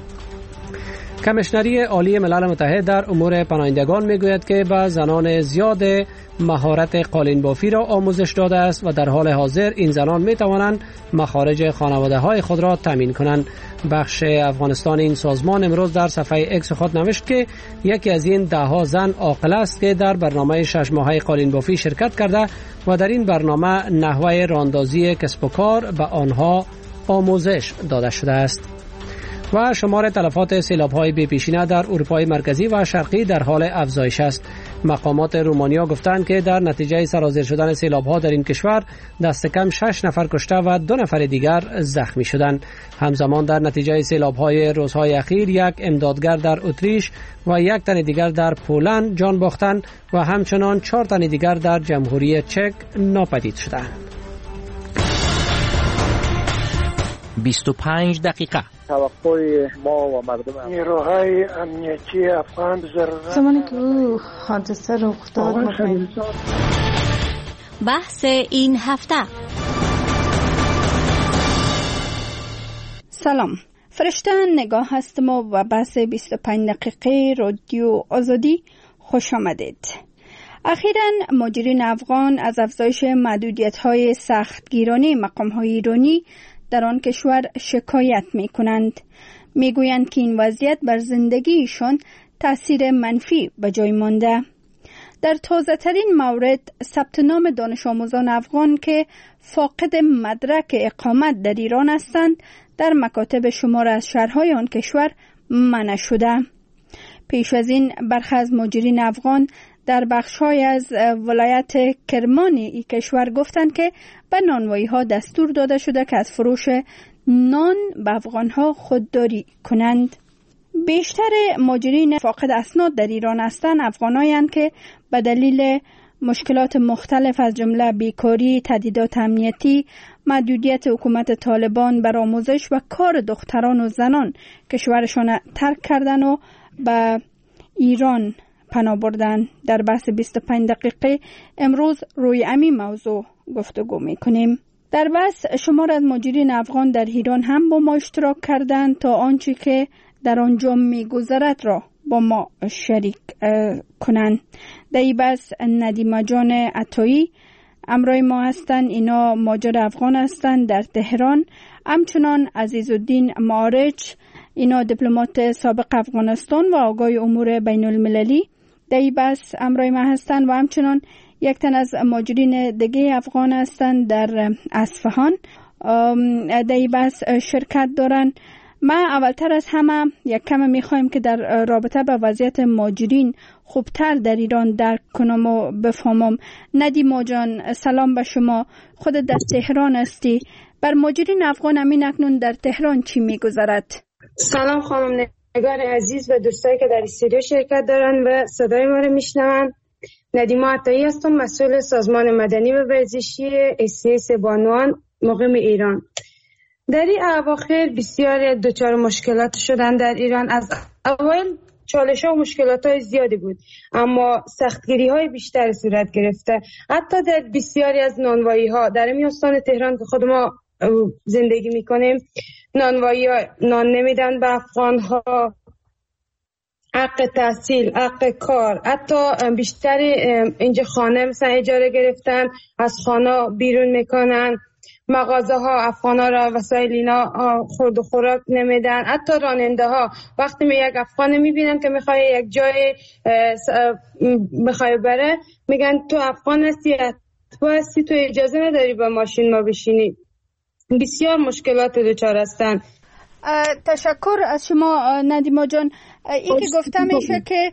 کمیشنری عالی ملل متحد در امور پناهندگان میگوید که به زنان زیاد مهارت قالین بافی را آموزش داده است و در حال حاضر این زنان می توانند مخارج خانواده های خود را تامین کنند. بخش افغانستان این سازمان امروز در صفحه اکس خود نوشت که یکی از این 10 زن عاقل است که در برنامه 6 ماهه قالین بافی شرکت کرده و در این برنامه نحوه راهاندازی کسب و کار به آنها آموزش داده شده است. و شمار تلفات سیلاب‌های بی‌پیشینه در اروپای مرکزی و شرقی در حال افزایش است. مقامات رومانیا گفتند که در نتیجه سرازیر شدن سیلاب‌ها در این کشور دست کم 6 نفر کشته و 2 نفر دیگر زخمی شدند. همزمان در نتیجه سیلاب‌های روزهای اخیر یک امدادگر در اتریش و 1 تن دیگر در پولند جان باختند و همچنان 4 تن دیگر در جمهوری چک ناپدید شدند. 25 دقیقه توقع ما و مردم نیروهای امنیتی افغان زمانی که او حادثه رخ داد بحث این هفته. سلام، فرشته نگاه هستم و بحث 25 دقیقه رادیو آزادی خوش آمدید. اخیراً مهاجرین افغان از افزایش محدودیت‌های سختگیرانه مقام‌های ایرانی در آن کشور شکایت می کنند. می گویند که این وضعیت بر زندگیشان تأثیر منفی به جای مانده. در تازه ترین مورد ثبت نام دانش آموزان افغان که فاقد مدرک اقامت در ایران هستند در مکاتب شمار از شهرهای آن کشور منع شده. پیش از این برخی از مهاجرین افغان در بخش‌های از ولایت کرمان این کشور گفتند که به نانوایی‌ها دستور داده شده که از فروش نان به افغان‌ها خودداری کنند. بیشتر مهاجرین فاقد اسناد در ایران هستند افغانایند که به دلیل مشکلات مختلف از جمله بیکاری، تهدیدات امنیتی، محدودیت حکومت طالبان بر آموزش و کار دختران و زنان کشورشان ترک کردن و به ایران پناه بردن. در بحث 25 دقیقه امروز روی همین موضوع گفتگو میکنیم. در بحث شمار از مهاجرین افغان در ایران هم با ما اشتراک کردند تا آنچه که در آنجا میگذرد را با ما شریک کنند. در این بحث ندیمه جان عطایی همراه ما هستند. اینا مهاجر افغان هستند در تهران. همچنان عزیزالدین معارج، اینا دیپلمات سابق افغانستان و آگاه امور بین المللی در این بحث همراه ما هستند و همچنان یک تن از مهاجرین دیگه افغان هستند در اصفهان در این بحث شرکت دارند. ما اولتر از همه یک کم میخوایم که در رابطه با وضعیت مهاجرین خوبتر در ایران درک کنم و بفهمم. ندیما جان، سلام به شما. خود در تهران هستی. بر مهاجرین افغان همین اکنون در تهران چی میگذرد؟ سلام خانم عزیز و دوستایی که در استودیو شرکت دارن و صدای ما رو میشنون. ندیما عطایی هستم، مسئول سازمان مدنی و ورزشی اسیس بانوان مقیم ایران. در این اواخر بسیار دچار مشکلات شدن در ایران. از اول چالش ها و مشکلات های زیادی بود، اما سختگیری های بیشتر صورت گرفته. حتی در بسیاری از نانوایی ها در استان تهران که خود ما زندگی میکنیم، نانوایی ها نان نمیدن به افغان ها، حق تحصیل، حق کار، حتی بیشتر اینجا خانه مثلا اجاره گرفتن، از خانه بیرون میکنن، مغازه ها افغان ها را وسایل اینا خورد و خوراک نمیدن. حتی راننده ها وقتی یک افغان میبینن که میخوای یک جای میخوای بره، میگن تو افغان هستی تو اجازه نداری با ماشین ما بشینی. بسیار مشکلات دچار هستن. تشکر از شما ندیما جان. این که گفته میشه که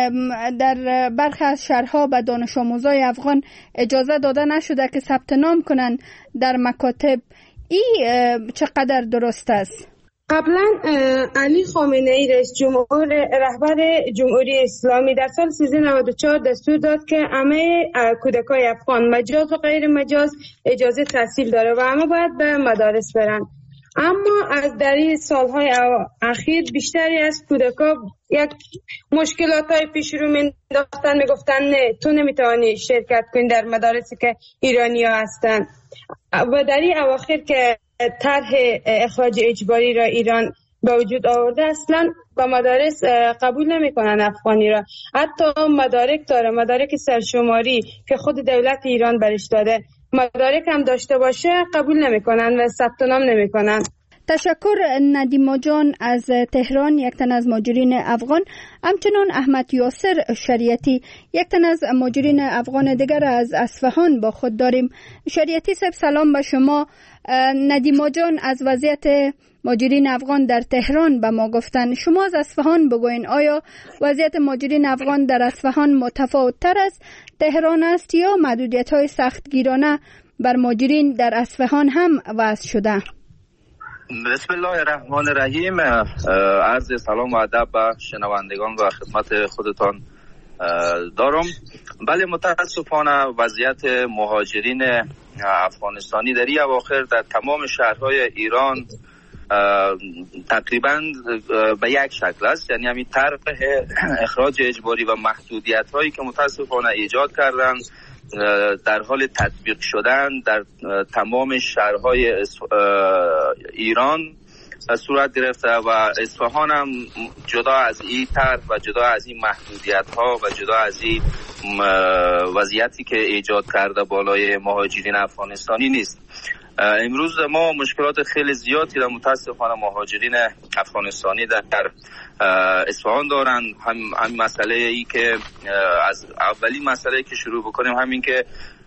در برخی از شهرها به دانش آموزای افغان اجازه داده نشده که ثبت نام کنن در مکاتب، این چقدر درست است؟ قبلا علی خامنه ای رئیس جمهور رهبر جمهوری اسلامی در سال 1394 دستور داد که همه کودکای افغان مجاز و غیر مجاز اجازه تحصیل داره و همه باید به مدارس برن. اما از در این سالهای اخیر بیشتری از کودکا یک مشکلاتای پیش رو مینداختن، میگفتن نه تو نمیتوانی شرکت کنی در مدارسی که ایرانی ها هستن. و در این اواخر که طرح اخراج اجباری را ایران به وجود آورده، اصلا با مدارس قبول نمیکنن افغانی را. حتی مدارک داره، مدارک سرشماری که خود دولت ایران برش داده، مدارک هم داشته باشه قبول نمیکنن و ثبت نام نمیکنن. تشکر ندیما جان از تهران، یک تن از مهاجرین افغان. همچنان احمد یاسر شریعتی، یک تن از مهاجرین افغان دیگر از اصفهان با خود داریم. شریعتی صاحب سلام به شما. ندیما جان از وضعیت مهاجرین افغان در تهران به ما گفتن. شما از اصفهان بگوین، آیا وضعیت مهاجرین افغان در اصفهان متفاوت تر از تهران است یا محدودیت‌های سختگیرانه بر مهاجرین در اصفهان هم وضع شده؟ بسم الله الرحمن الرحیم. عرض سلام و ادب به شنوندگان و خدمت خودتان دارم. بله، متاسفانه وضعیت مهاجرین افغانستانی در این اواخر در تمام شهرهای ایران تقریبا به یک شکل است. یعنی همین طرح اخراج اجباری و محدودیت هایی که متاسفانه ایجاد کردن در حال تطبیق شدن در تمام شهرهای ایران صورت گرفته و اصفهان هم جدا از این طرح و جدا از این محدودیت ها و جدا از این وضعیتی که ایجاد کرده بالای مهاجرین افغانستانی نیست. امروز ما مشکلات خیلی زیادی را متاسفانه مهاجرین افغانستانی در اصفهان دارن. هم مسئله ای که از اولین مسئله که شروع بکنیم، همین که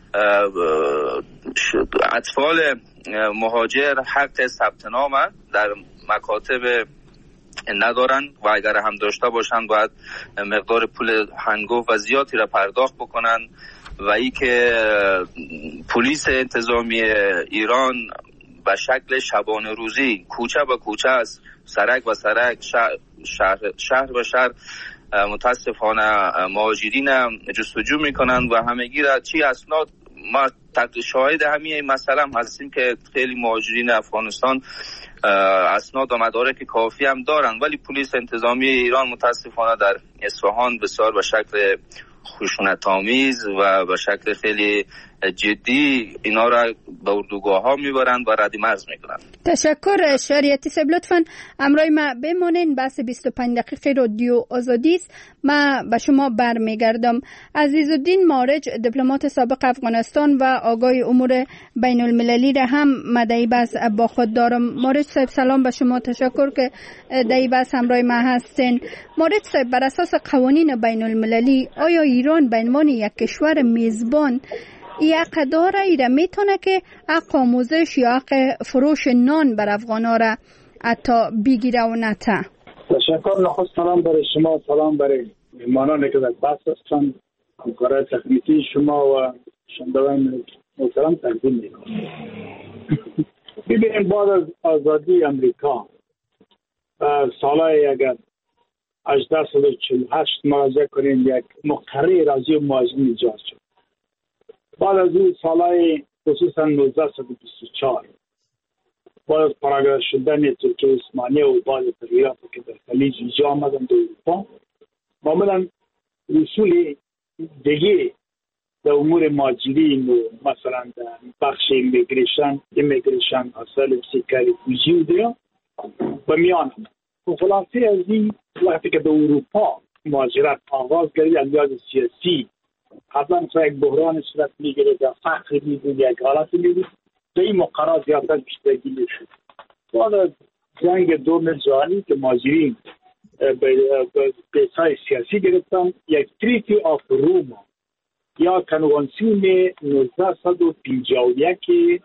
اطفال مهاجر حق ثبت نام در مکاتب ندارن و اگر هم داشته باشن باید مقدار پول هنگفت و زیادی را پرداخت بکنن و ای که پلیس انتظامی ایران به شکل شبانه روزی کوچه به کوچه از سرک و سرک شهر به شهر متاسفانه مهاجرین جستجو میکنن و همگی را چی اسناد. ما شاهد همین مسئله هم هستیم که خیلی مهاجرین افغانستان اسناد و مدارک کافی هم دارن، ولی پلیس انتظامی ایران متاسفانه در اصفهان بسیار به شکل خشونت‌آمیز و به شکل خیلی جدی اینا را به اردوگاه ها میبرند و رد مرز میکنند. تشکر شریعتی صاحب. لطفاً همراه ما بمانین. بحث 25 دقیقه رادیو آزادی است. ما به شما برمیگردم. عزیزالدین مارج، دیپلمات سابق افغانستان و آگاه امور بین المللی را هم مدعی بحث با خود دارم. مارج صاحب سلام به شما. تشکر که دعی بحث همراه ما هستین. مارج صاحب، بر اساس قوانین بین المللی آیا ایران به عنوان یک کشور میزبان یک داره ایره میتونه که حق آموزش یا حق فروش نان بر افغانا را حتی بگیره و نته؟ تشکر. نخست سلام برای شما، سلام برای مهمانانی که در بحث هستند، همکارای تکنیکی شما و شنوندگان محترم تقدیم میکنم. ببینید، بعد از آزادی امریکا سالهای اگر 1848 مراجعه کنیم یک مقرره راضی و مهاجرین ایجاد شد. بعد از اون سالهای خصوصا 1924 بعد از پراگرد شدن ترکیه عثمانی و بعد تغییرات که در خلیج ایجاد آمدن در اروپا، معمولا رسول دیگه در امور مهاجرین و مثلا در بخش ایمیگریشن اصل سیکاری فوجی و دیا به میان و خلاصه از این وقتی که در اروپا مهاجرت آغاز گردید از لحاظ سیاسی قبلا یک بحران صورت میگیره یا فقر میگیره یک حالت میگیره در این مقررات زیادتر پیشبرگی میشد. بعد از جنگ دوم جهانی که مهاجرین به پیسای سیاسی گرفتن، یک تریتی آف روما یا کنوانسیون 1951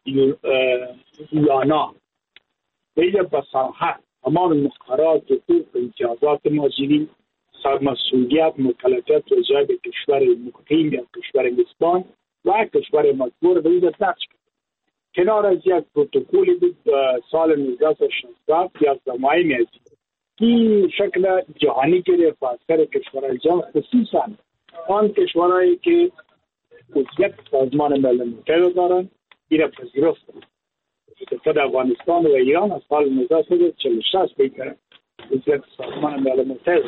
یانا به صراحت تمام مقررات حقوق امتیازات مهاجرین، مسئولیت مکلفیت وجه به کشور مقیم یا کشور میزبان و کشور مجبور به این نقش کرد. کنار از یک پروتکلی بود سال 1960 یا زمانی میازی که شکل جهانی گرفت و اکثر کشورهای جهان خصوصا آن کشورهایی که عضویت سازمان ملل متحد دارند این را پذیرفتند. خود افغانستان و ایران از سال 1946 بیتر عضویت سازمان ملل متحد.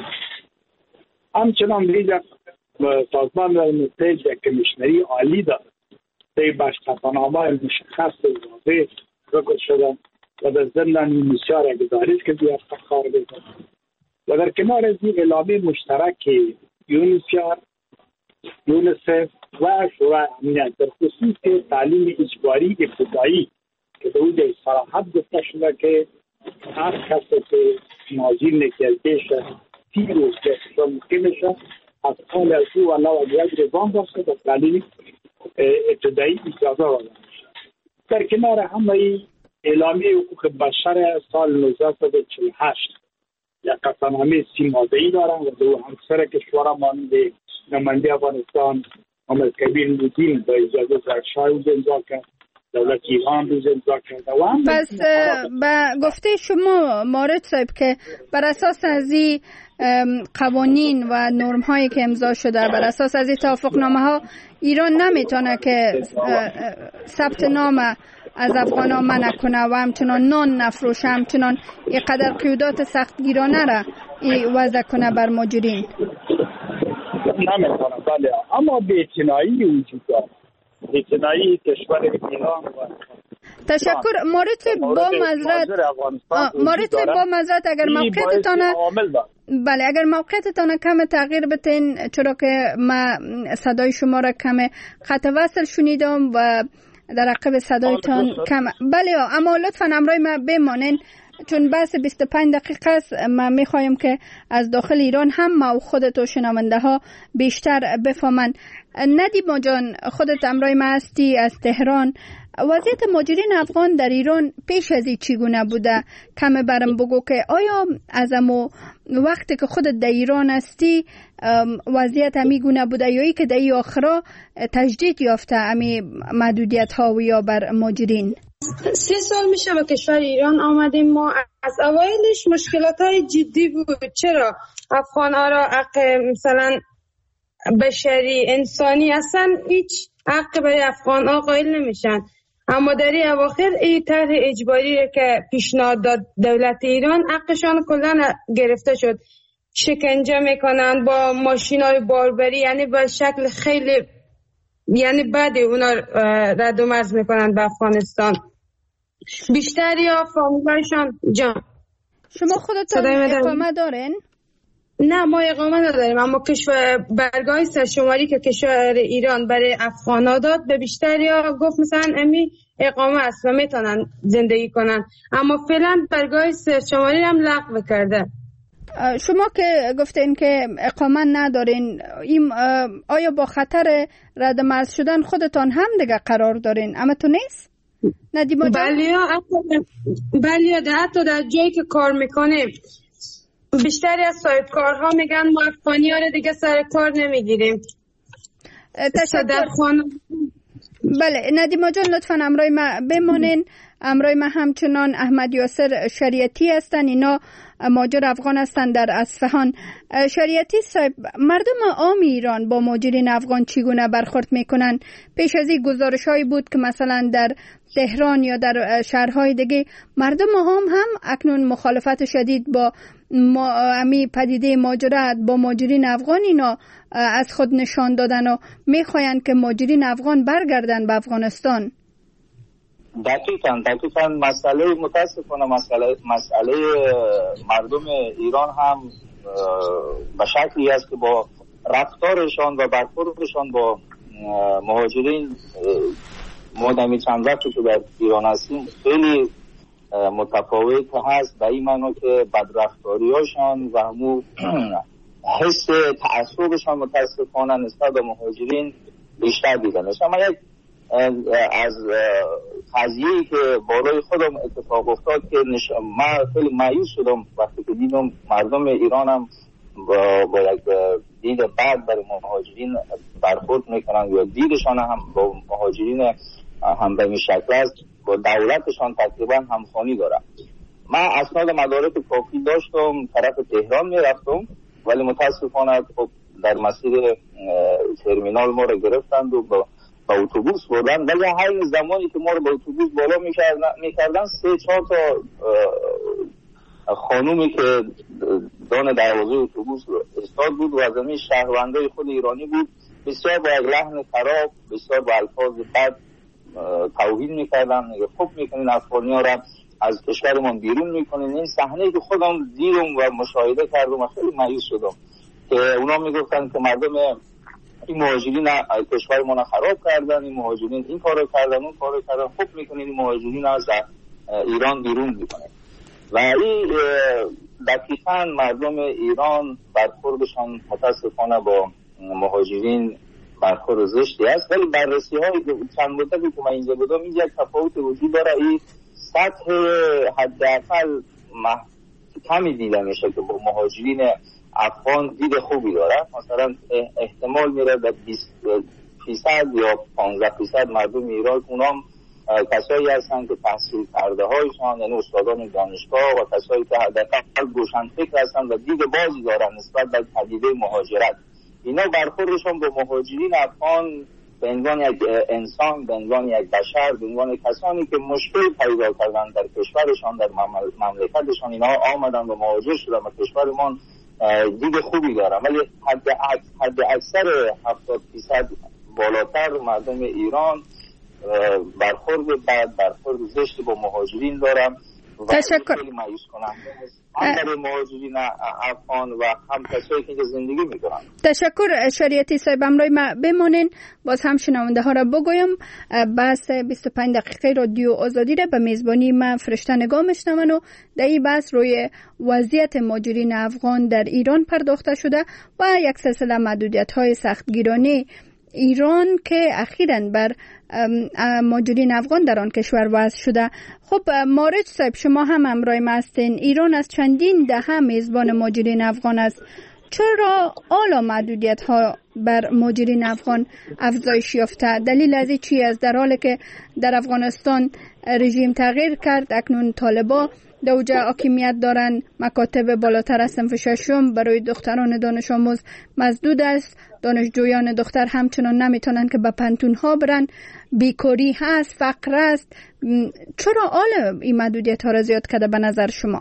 همچنان دیگر سازمان ملل متحد یک کمیشنری عالی دارد. در بخش قطعنامه مشخص و واضح ذکر شدن و در ضمن یونیسیار یک گزارش که دیگر فخار بکنند. و در کنار از این اعلامیه مشترک یونیسیار، یونیسف و شورای امنیت در خصوص تعلیم اجباری ابتدایی که در اونجا صراحت گفته شده که هر کسی که مهاجرین که از بیش از 30 روز که ممکنشه از حال از او الله و یک رضان داشته در تعلیم ابتدایی اجازه داده میشه. در کنار همه اعلامیه حقوق بشر سال 1948 یک قطعنامه 30 ماده‌ای دارند و دو همسر کشورها مانند نماینده افغانستان محمد کبیر نورالدین به اجازه زرشاه روز امضا کرد، دولت ایران روز امضا کرد. پس به گفته شما مارد صاحب که بر اساس از این قوانین و نرم هایی که امضا شده، بر اساس از این توافقنامه ها، ایران نمیتونه که ثبت نام از افغان ها منع کنه و همچنان نان نفروشه، همچنان اینقدر قیودات سختگیرانه را وضع کنه بر مهاجرین. نمیتونه، بله، اما بی‌اعتنایی وجود دارد. بی‌اعتنایی کشور ایران و تشکر مارد با معذرت اگر موقعیتتان بله اگر موقعیتتان کم تغییر بتین، چرا که ما صدای شما را کم قطع وصل شنیدم و در عقب صدایتان کم. بله اما لطفا همراه ما بمانین چون بحث 25 دقیقه است. ما میخوایم که از داخل ایران هم ما و خودت و شنونده ها بیشتر بفهمن. ندیم جان، خودت همراه ما هستی از تهران. وضعیت مهاجرین افغان در ایران پیش از این چگونه بوده؟ کم برم بگو که آیا از امو وقتی که خودت در ایران هستی وضعیت همی گونه بوده یا ای که در این آخرا تجدید یافته همی محدودیت ها و یا بر مهاجرین؟ 3 سال میشه به کشور ایران آمدیم. ما از اوایلش مشکلات های جدی بود. چرا؟ افغان ها را حق مثلا بشری انسانی اصلا هیچ حق برای افغان ها قائل نمیشن. اما در این اواخر این طرح اجباری که پیشنهاد داد دولت ایران حقشان کلا گرفته شد. شکنجه میکنن با ماشین های باربری، یعنی به شکل خیلی یعنی بعد اونا رد و مرز میکنن به افغانستان. بیشتر یا فامیلایشان جان. شما خودتون اقامه دارین؟ نه ما اقامه نداریم، اما کشور برگاه سرشماری که کشور ایران برای افغانا داد به بیشتر یا گفت مثلا امی اقامه است و میتونن زندگی کنن، اما فعلا برگاه سرشماری هم لغو کرده. شما که گفتین که اقامه ندارین، آیا با خطر رد مرز شدن خودتان هم دیگه قرار دارین؟ اما تو نیست؟ ندیما جان؟ بله حتی در جایی که کار میکنیم بیشتری از صاحبکارها میگن ما افغانی ها رو دیگه سر کار نمیگیریم. تشکر. بله ندیما جان لطفا همراه ما بمانین. همراه ما همچنان احمد یاسر شریعتی هستند، اینا مهاجر افغان هستند در اصفهان. شریعتی صاحب، مردم عام ایران با مهاجرین افغان چگونه برخورد میکنن؟ پیش از این گزارش‌هایی بود که مثلا در تهران یا در شهرهای دیگه مردم عام هم اکنون مخالفت شدید با امی پدیده مهاجرت با مهاجرین افغان اینا از خود نشان دادن و میخواین که مهاجرین افغان برگردن به افغانستان. دقیقاً مسئله متاسفانه مسئله مردم ایران هم به شکلی است که با رفتارشان و برخوردشان با مهاجرین ما دمی چند وقتی که در ایران هستیم خیلی متفاوت هست، به این معنی که بدرفتاریاشان و همو حس تعصبشان متاسفانه نسبت به مهاجرین بیشتر دیدن. اما یک از قضیه‌ای که بالای خودم اتفاق افتاد که من خیلی مایوس شدم وقتی که دیدم مردم ایران هم با یک دید بد برای مهاجرین برخورد میکنن یا دیدشان هم با مهاجرین هم به این شکل است، با دولتشان تقریبا همخوانی دارن. من اسناد مدارک کافی داشتم، طرف تهران میرفتم، ولی متاسفانه در مسیر ترمینال ما رو گرفتند و با اتوبوس بردن، ولی همین زمانی که ما رو با اتوبوس بالا میکردن 3-4 تا خانومی که دان دروازه اتوبوس استاد بود و از همین شهروندای خود ایرانی بود، بسیار با یک لحن خراب، بسیار با الفاظ بد توهین میکردن، میگه خوب میکنین افغانی ها را از کشورمان بیرون میکنین. این صحنه که خودم دیدم و مشاهده کردم و خیلی مایوس شدم که اونا میگفتن که مردم این مهاجرین کشور ما خراب کردن، این مهاجرین این کارو کردن اون کارو کردن، خوب میکنین این مهاجرین از ایران بیرون میکنن. و این دقیقاً مردم ایران برخوردشان متاسفانه با مهاجرین برخورد زشتی است. ولی بررسی های چند مدتی که من اینجا بودم اینجا تفاوت وجود داره. این سطح حداقل کمی دیده میشه که با مهاجرین افغان دید خوبی داره. مثلا احتمال میره به 20% یا 15% مردم ایران اونام کسایی هستن که تحصیل کرده هایشان، یعنی استادان دانشگاه و کسایی که حداقل روشن فکر هستن و دید بازی دارن نسبت به پدیده مهاجرت. اینا برخوردشون با مهاجرین افغان به عنوان یک انسان، به عنوان یک بشر، به عنوان کسانی که مشکل پیدا کردن در کشورشان، در مملکتشان، اینا آمدن و مهاجر شدن و کشورمان دید خوبی دارن. ولی حد اکثر 70% بالاتر مردم ایران برخورد بد، برخورد زشت با مهاجرین دارن. تشکر. هم برای مهاجرین افغان و هم کسایی که زندگی میکنن. تشکر شریعتی صاحب، همراه ما بمانین. باز هم شنونده ها را بگویم بحث 25 دقیقه رادیو آزادی را به میزبانی من فرشته نگاه میشنون و در این بحث روی وضعیت مهاجرین افغان در ایران پرداخته شده و یک سلسله محدودیت های سختگیرانه ایران که اخیراً بر مهاجرین افغان در آن کشور وضع شده. خب مارج صاحب، شما هم همراه ما هستین. ایران از چندین دهه میزبان مهاجرین افغان است. چرا حالا محدودیت ها بر مهاجرین افغان افزایش یافته؟ دلیل از این چی است؟ در حالی که در افغانستان رژیم تغییر کرد، اکنون طالبان در اوج حاکمیت دارن، مکاتب بالاتر از صنف ششم برای دختران دانش آموز مسدود است، دانشجویان دختر همچنان نمیتونن که به پانتون ها برن، بیکاری هست، فقر است. چرا حالا این محدودیت ها را زیاد کرده به نظر شما؟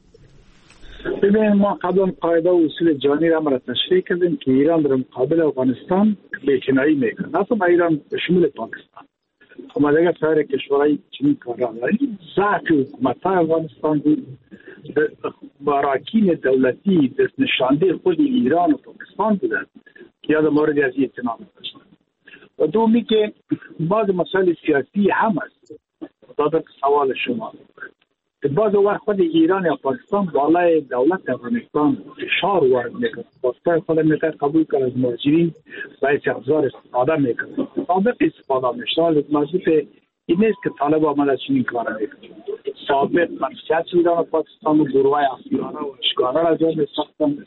ببینید، ما قبلا قاعده و اصول جهانی را تشریح کردیم که ایران در مقابل افغانستان بی‌کنایی میکنه، نه فقط ایران به شمول پاکستان. ما دیگه سایر کشورهای چنین کارا داریم. ضعف حکومت افغانستان بود، براکین دولتی دست نشانده خود ایران و پاکستان بودند که یاد مورد از این اعتنا داشتن. و دومی که بعض مسائل سیاسی هم است. دادر سوال شما بعض وقت خود ایران یا پاکستان بالای دولت افغانستان فشار وارد میکنه، پاسپورت خود میخواد قبول کنه از مهاجرین باید ابزار استفاده میکنه، سابق استفاده میشه. ولی موضوع این نیست که طالب آمده چنین کارا میکنه. سابق منشأت ایران و پاکستان و گروه افغانانه و اشغالگر از جای ساختن،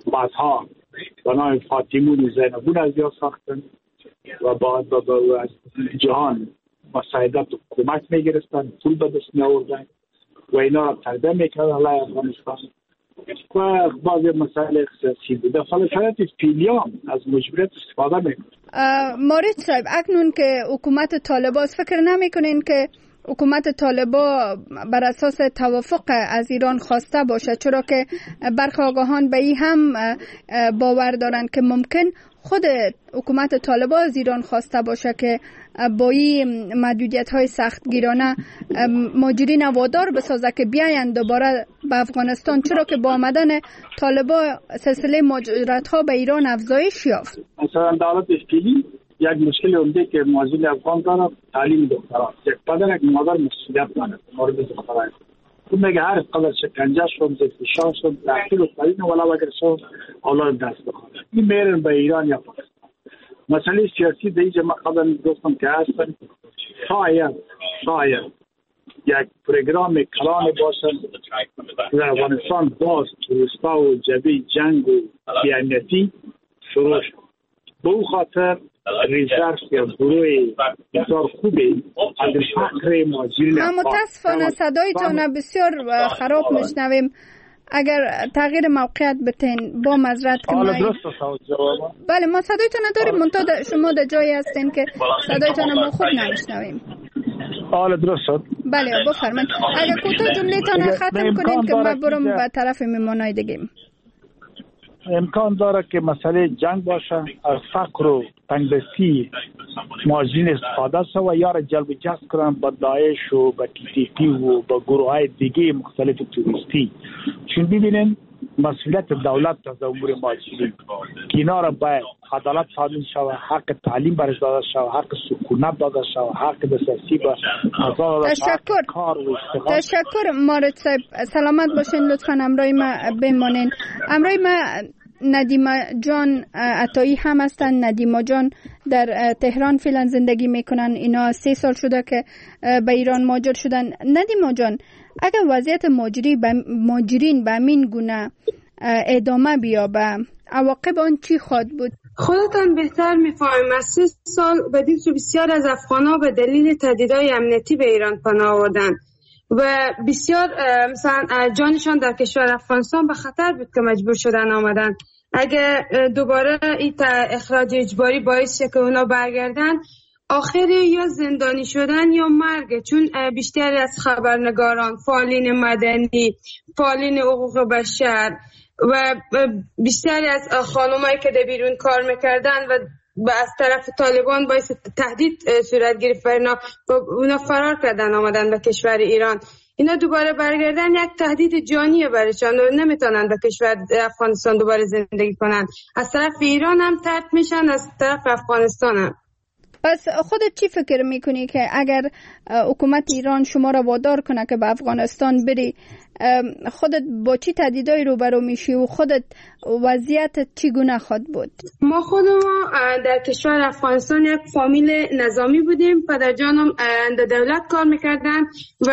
بعدها بنای فاطمون و زینبون از جا ساختن و بعد از جهان مساعدت و کمک میگرفتن، پول به دست می آوردن و اینا را تربیه میکردن علیه افغانستان و بعضی مسائل سیاسی بوده. حالا شاید فعلیان از مجبوریت استفاده میکنن. مارد صاحب، اکنون که حکومت طالبان فکر نمیکنین که حکومت طالبان بر اساس توافق از ایران خواسته باشه؟ چرا که برخی آگاهان به این هم باور دارند که ممکن خود حکومت طالبان از ایران خواسته باشه که با این محدودیت‌های سختگیرانه مهاجرین وادار بسازه که بیاین دوباره به افغانستان، چرا که با آمدن طالبان سلسله مهاجرت‌ها به ایران افزایش یافت. مثلا دولت فعلی یک مشکل عمده که مهاجرین افغان داره تعلیم دختران. یک پدر یک مادر مسئولیت دارد مورد دختران. تو میگه هر قدر شکنجه شد، فشار شد، تحقیر و تعلیم ولا اگر شد اولاد دست بخواد. این میرن به ایران یا پاکستان. مسئله سیاسی در اینجا قبل گفتم که هستن شاید یک پروگرام کلان باشن در افغانستان باز توریستا و جبهه جنگ و بی‌امنیتی شروع شد. به او خاطر ریزرس یا گروه بسیار خوبی از فقر مهاجرین افغان. متاسفانه صدایتان بسیار خراب میشنویم. اگر تغییر موقعیت بتین با معذرت که بله ما صدایتان نداریم، منتها شما در جایی هستین که صدایتان ما خوب نمیشنویم. حالا درست شد؟ بله بفرمایید. اگر کوتاه جمله‌تان ختم کنین که ما برم به طرف میمانای دیگه. امکان داره که مسئله جنگ باشه، از فقر و تنگدستی مهاجرین استفاده شد و یا را جلب جذب کنن به داعش و به TTP و به گروه های دیگه مختلف توریستی. چون ببینین مسئولیت دولت از امور مهاجرین که اینا را باید عدالت تامین شود، حق تعلیم برش داده شود، حق سکونت داده شود، حق دسترسی به آزاد کار و اشتغال. تشکر مارد صاحب، سلامت باشین. لطفا همراه ما بمانین. همراه ما ندیمه جان عطایی هم هستن. ندیمه جان در تهران فعلا زندگی میکنن. اینا 3 سال شده که به ایران مهاجر شدن. ندیمه جان، اگر وضعیت مهاجرین به همین گونه ادامه بیابه عواقب آن چی خواهد بود؟ خودتان بهتر میفهمید. از 3 سال بدین سو بسیار از افغان‌ها به دلیل تهدیدهای امنیتی به ایران پناه آوردند و بسیار مثلا جانشان در کشور افغانستان به خطر بود که مجبور شدن آمدن. اگر دوباره این اخراج اجباری باعث شه که اونا برگردن، آخری یا زندانی شدن یا مرگ. چون بیشتری از خبرنگاران، فعالین مدنی، فعالین حقوق بشر و بیشتری از خانمایی که در بیرون کار میکردن و از طرف طالبان باعث تهدید صورت گرفت و اونا فرار کردن آمدن به کشور ایران. اینا دوباره برگردن یک تهدید جانیه برایشان و نمیتونن به کشور افغانستان دوباره زندگی کنن. از طرف ایران هم طرد میشن، از طرف افغانستان هم. پس خودت چی فکر میکنی که اگر حکومت ایران شما را وادار کنه که به افغانستان بری، خودت با چی تهدیدایی روبرو میشی و خودت وضعیت چگونه خواهد بود؟ ما خودمون در کشور افغانستان یک فامیل نظامی بودیم. پدرجانم در دولت کار میکردن و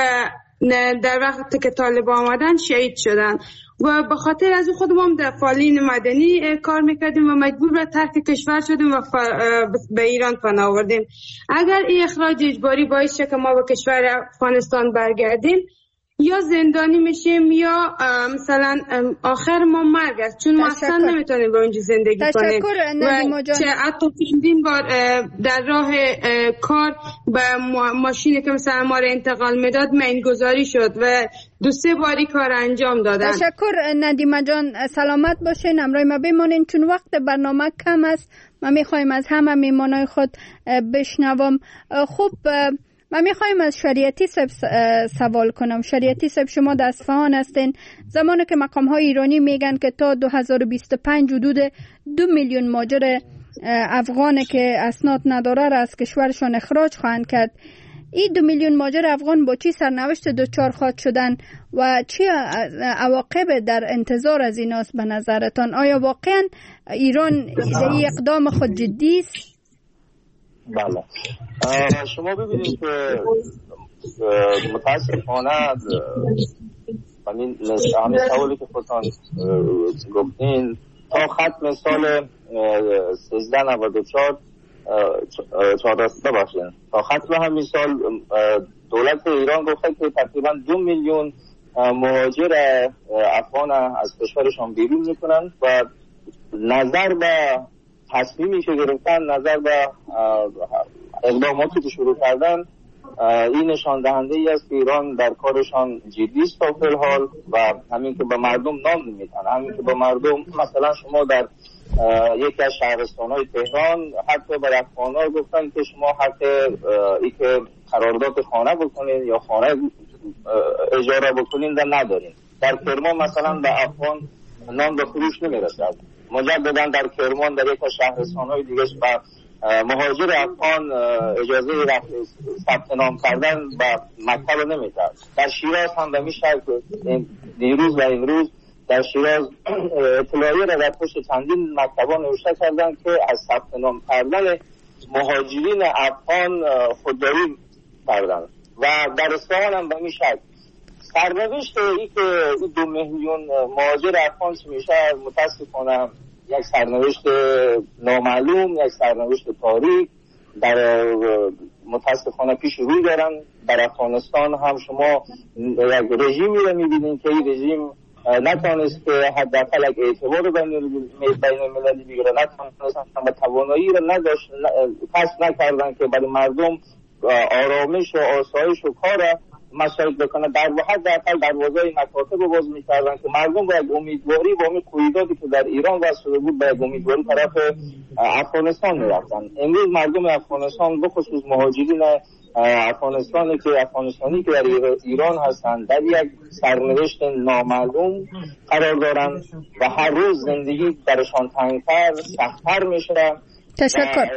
در وقتی که طالبان آمدن شهید شدن و به خاطر از خودمون در فعالین مدنی کار میکردیم و مجبور به ترک کشور شدیم و به ایران پناه آوردیم. اگر این اخراج اجباری باعث شه که ما به کشور افغانستان برگردیم، یا زندانی میشیم یا مثلا آخر ما مرگ است، چون ما اصلا نمیتونیم به اونجا زندگی کنیم. و چه حتی چندین بار در راه کار به ماشینی که مثلا ما را انتقال میداد مینگذاری شد و 2-3 باری کار انجام دادن. تشکر ندیمه جان، سلامت باشین، همراه ما بمانین چون وقت برنامه کم است. ما میخوایم از همه میمانای خود بشنوم. خوب، من میخوایم از شریعتی صاحب سوال کنم. شریعتی صاحب، شما در اصفهان هستین. زمانی که مقام های ایرانی میگن که تا 2025 حدود 2 میلیون مهاجر افغان که اسناد نداره را از کشورشان اخراج خواهند کرد. این 2 میلیون مهاجر افغان با چی سرنوشت دچار خواهد شدن و چی عواقب در انتظار از ایناست به نظرتان؟ آیا واقعا ایران این اقدام خود جدی است؟ بله، شما ببینید که متاسفانه همین سوالی که خودتان گفتین تا ختم سال 1394 تا ختم همین سال دولت ایران گفته که تقریبا 2 میلیون مهاجر افغان از کشورشان بیرون میکنن و نظر به تصمیمی که گرفتن، نظر به اقداماتی که شروع کردن، این نشان دهنده ای است که ایران در کارشان جدی است تا فی الحال و همین که به مردم نام نمیدن، همین که به مردم مثلا شما در یکی از شهرستان‌های تهران حتی به افغان‌ها گفتن که شما حق ای که قرارداد خانه بکنین یا خانه اجاره بکنین در ندارین. در کرمان مثلا به افغان نام به فروش نمیرسد. مجددا در کرمان در یک از شهرستان‌های دیگه به مهاجر افغان اجازه ثبت نام کردن به مکتب نمیده. در شیراز هم به این شکل دیروز و امروز در شیراز اطلاعیه را در پشت چندین مکتبان نوشته کردن که از ثبت نام کردن مهاجرین افغان خودداری کردن و در اصفهان هم به این شکل. سرنوشت ای که 2 میلیون مهاجر افغان میشه متاسفانه یک سرنوشت نامعلوم، یک سرنوشت تاریک در متاسفانه پیش روی دارن. در افغانستان هم شما یک رژیمی رو میبینید که این رژیم نتونست که حداقل یک اعتبار بین المللی بگیره، نتونست و توانایی رو نداشت، کسب نکردن که برای مردم آرامش و آسایش و کار مساعد بکنه. در حداقل دروازه مکاتب رو باز میکردن که مردم با یک امیدواری با اون کویدادی که در ایران واسطه بود با یک امیدواری طرف افغانستان میرفتن. امروز مردم افغانستان بخصوص مهاجرین افغانستانی که در ایران هستند در یک سرنوشت نامعلوم قرار دارند و هر روز زندگی درشان تنگتر سخت‌تر میشه. تشکر.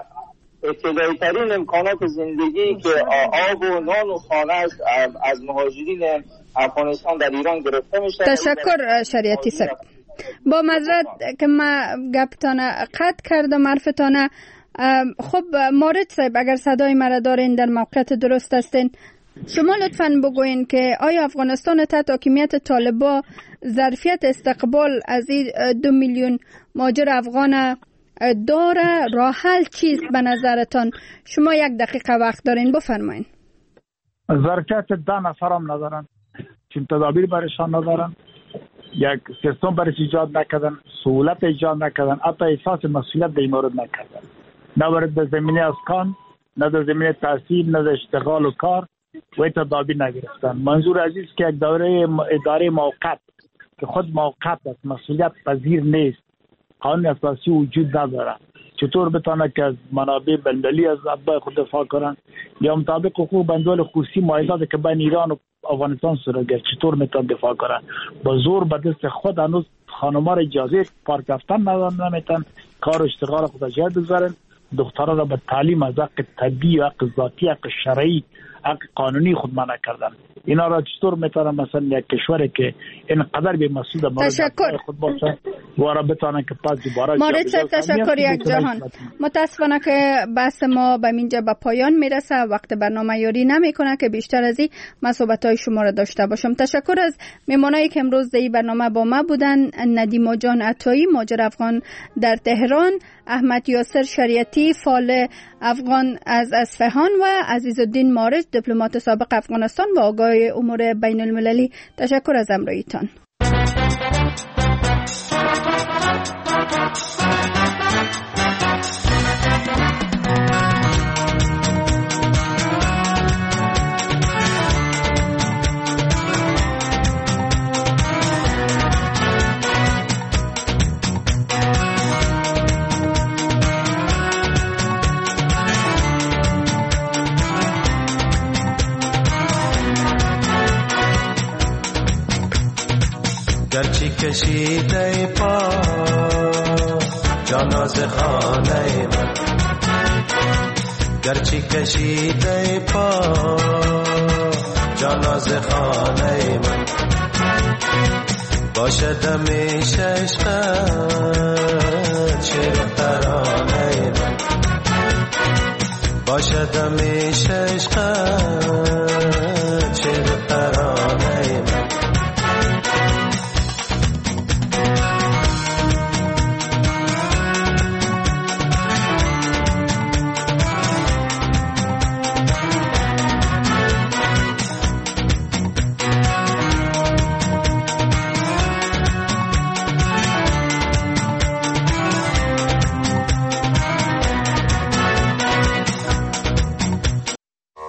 ابتدایی ترین امکانات زندگی که آب و نان و خانه است از مهاجرین افغانستان در ایران گرفته میشه. تشکر شریعتی صاحب. با معذرت که ما گپتانه قطع کردم حرفتانه. خب مارد صاحب اگر صدای مرا دارین در موقعیت درست هستین، شما لطفاً بگوین که آیا افغانستان تحت حاکمیت طالبان ظرفیت استقبال از این 2 میلیون مهاجر افغان داره؟ راه حل چیست به نظرتان؟ شما 1 دقیقه وقت دارین، بفرمایین. ظرفیت 10 نفر هم ندارن، چون تدابیر برایشان ندارن، یک سیستم برایش ایجاد نکردن، سهولت ایجاد نکردن، حتی احساس مسئولیت در این مورد نکردن، نه وارد به زمینه اسکان، نه در زمینه تحصیل، نه در اشتغال و کار و تدابیر نگرفتن. منظور عزیز که یک اداره موقت که خود موقت است، مسئولیت پذیر نیست، قانون اساسی وجود نداره، چطور بتونه که از منابع بین‌المللی از اتباع خود دفاع کنن یا مطابق حقوق بندول خصوصی معاهداتی که بین ایران و افغانستان صورت گرفت چطور میتونن دفاع کنن؟ با زور به دست خود هنوز خانم‌ها را اجازه پارک رفتن نمیتن، کار و اشتغال خود جای بذارن، دخترها را به تعلیم از حق طبیعی، حق ذاتی، حق شرعی، حق قانونی خود منع کردن. اینا را چطور میتونن مثلا یک کشوری که اینقدر به مسئول مورد خود باشه و را بتونن که پس دوباره مارد صاحب تشکر یک جهان. متاسفانه که بحث ما به اینجا به پایان میرسه، وقت برنامه یاری نمیکنه که بیشتر از این صحبت‌های شما را داشته باشم. تشکر از مهمانایی که امروز در این برنامه با ما بودن: ندیما جان عطایی مهاجر افغان در تهران، احمد یاسر شریعتی فعال افغان از اصفهان و عزیزالدین مارج دیپلمات سابق افغانستان و آگاه امور بین المللی. تشکر از همراهیتان. گرچه کشیده پا جاناز خانه من، گرچه کشیده پا جاناز خانه من، باشد همیشه عشقت شعر ترانه من، باشد همیشه عشقت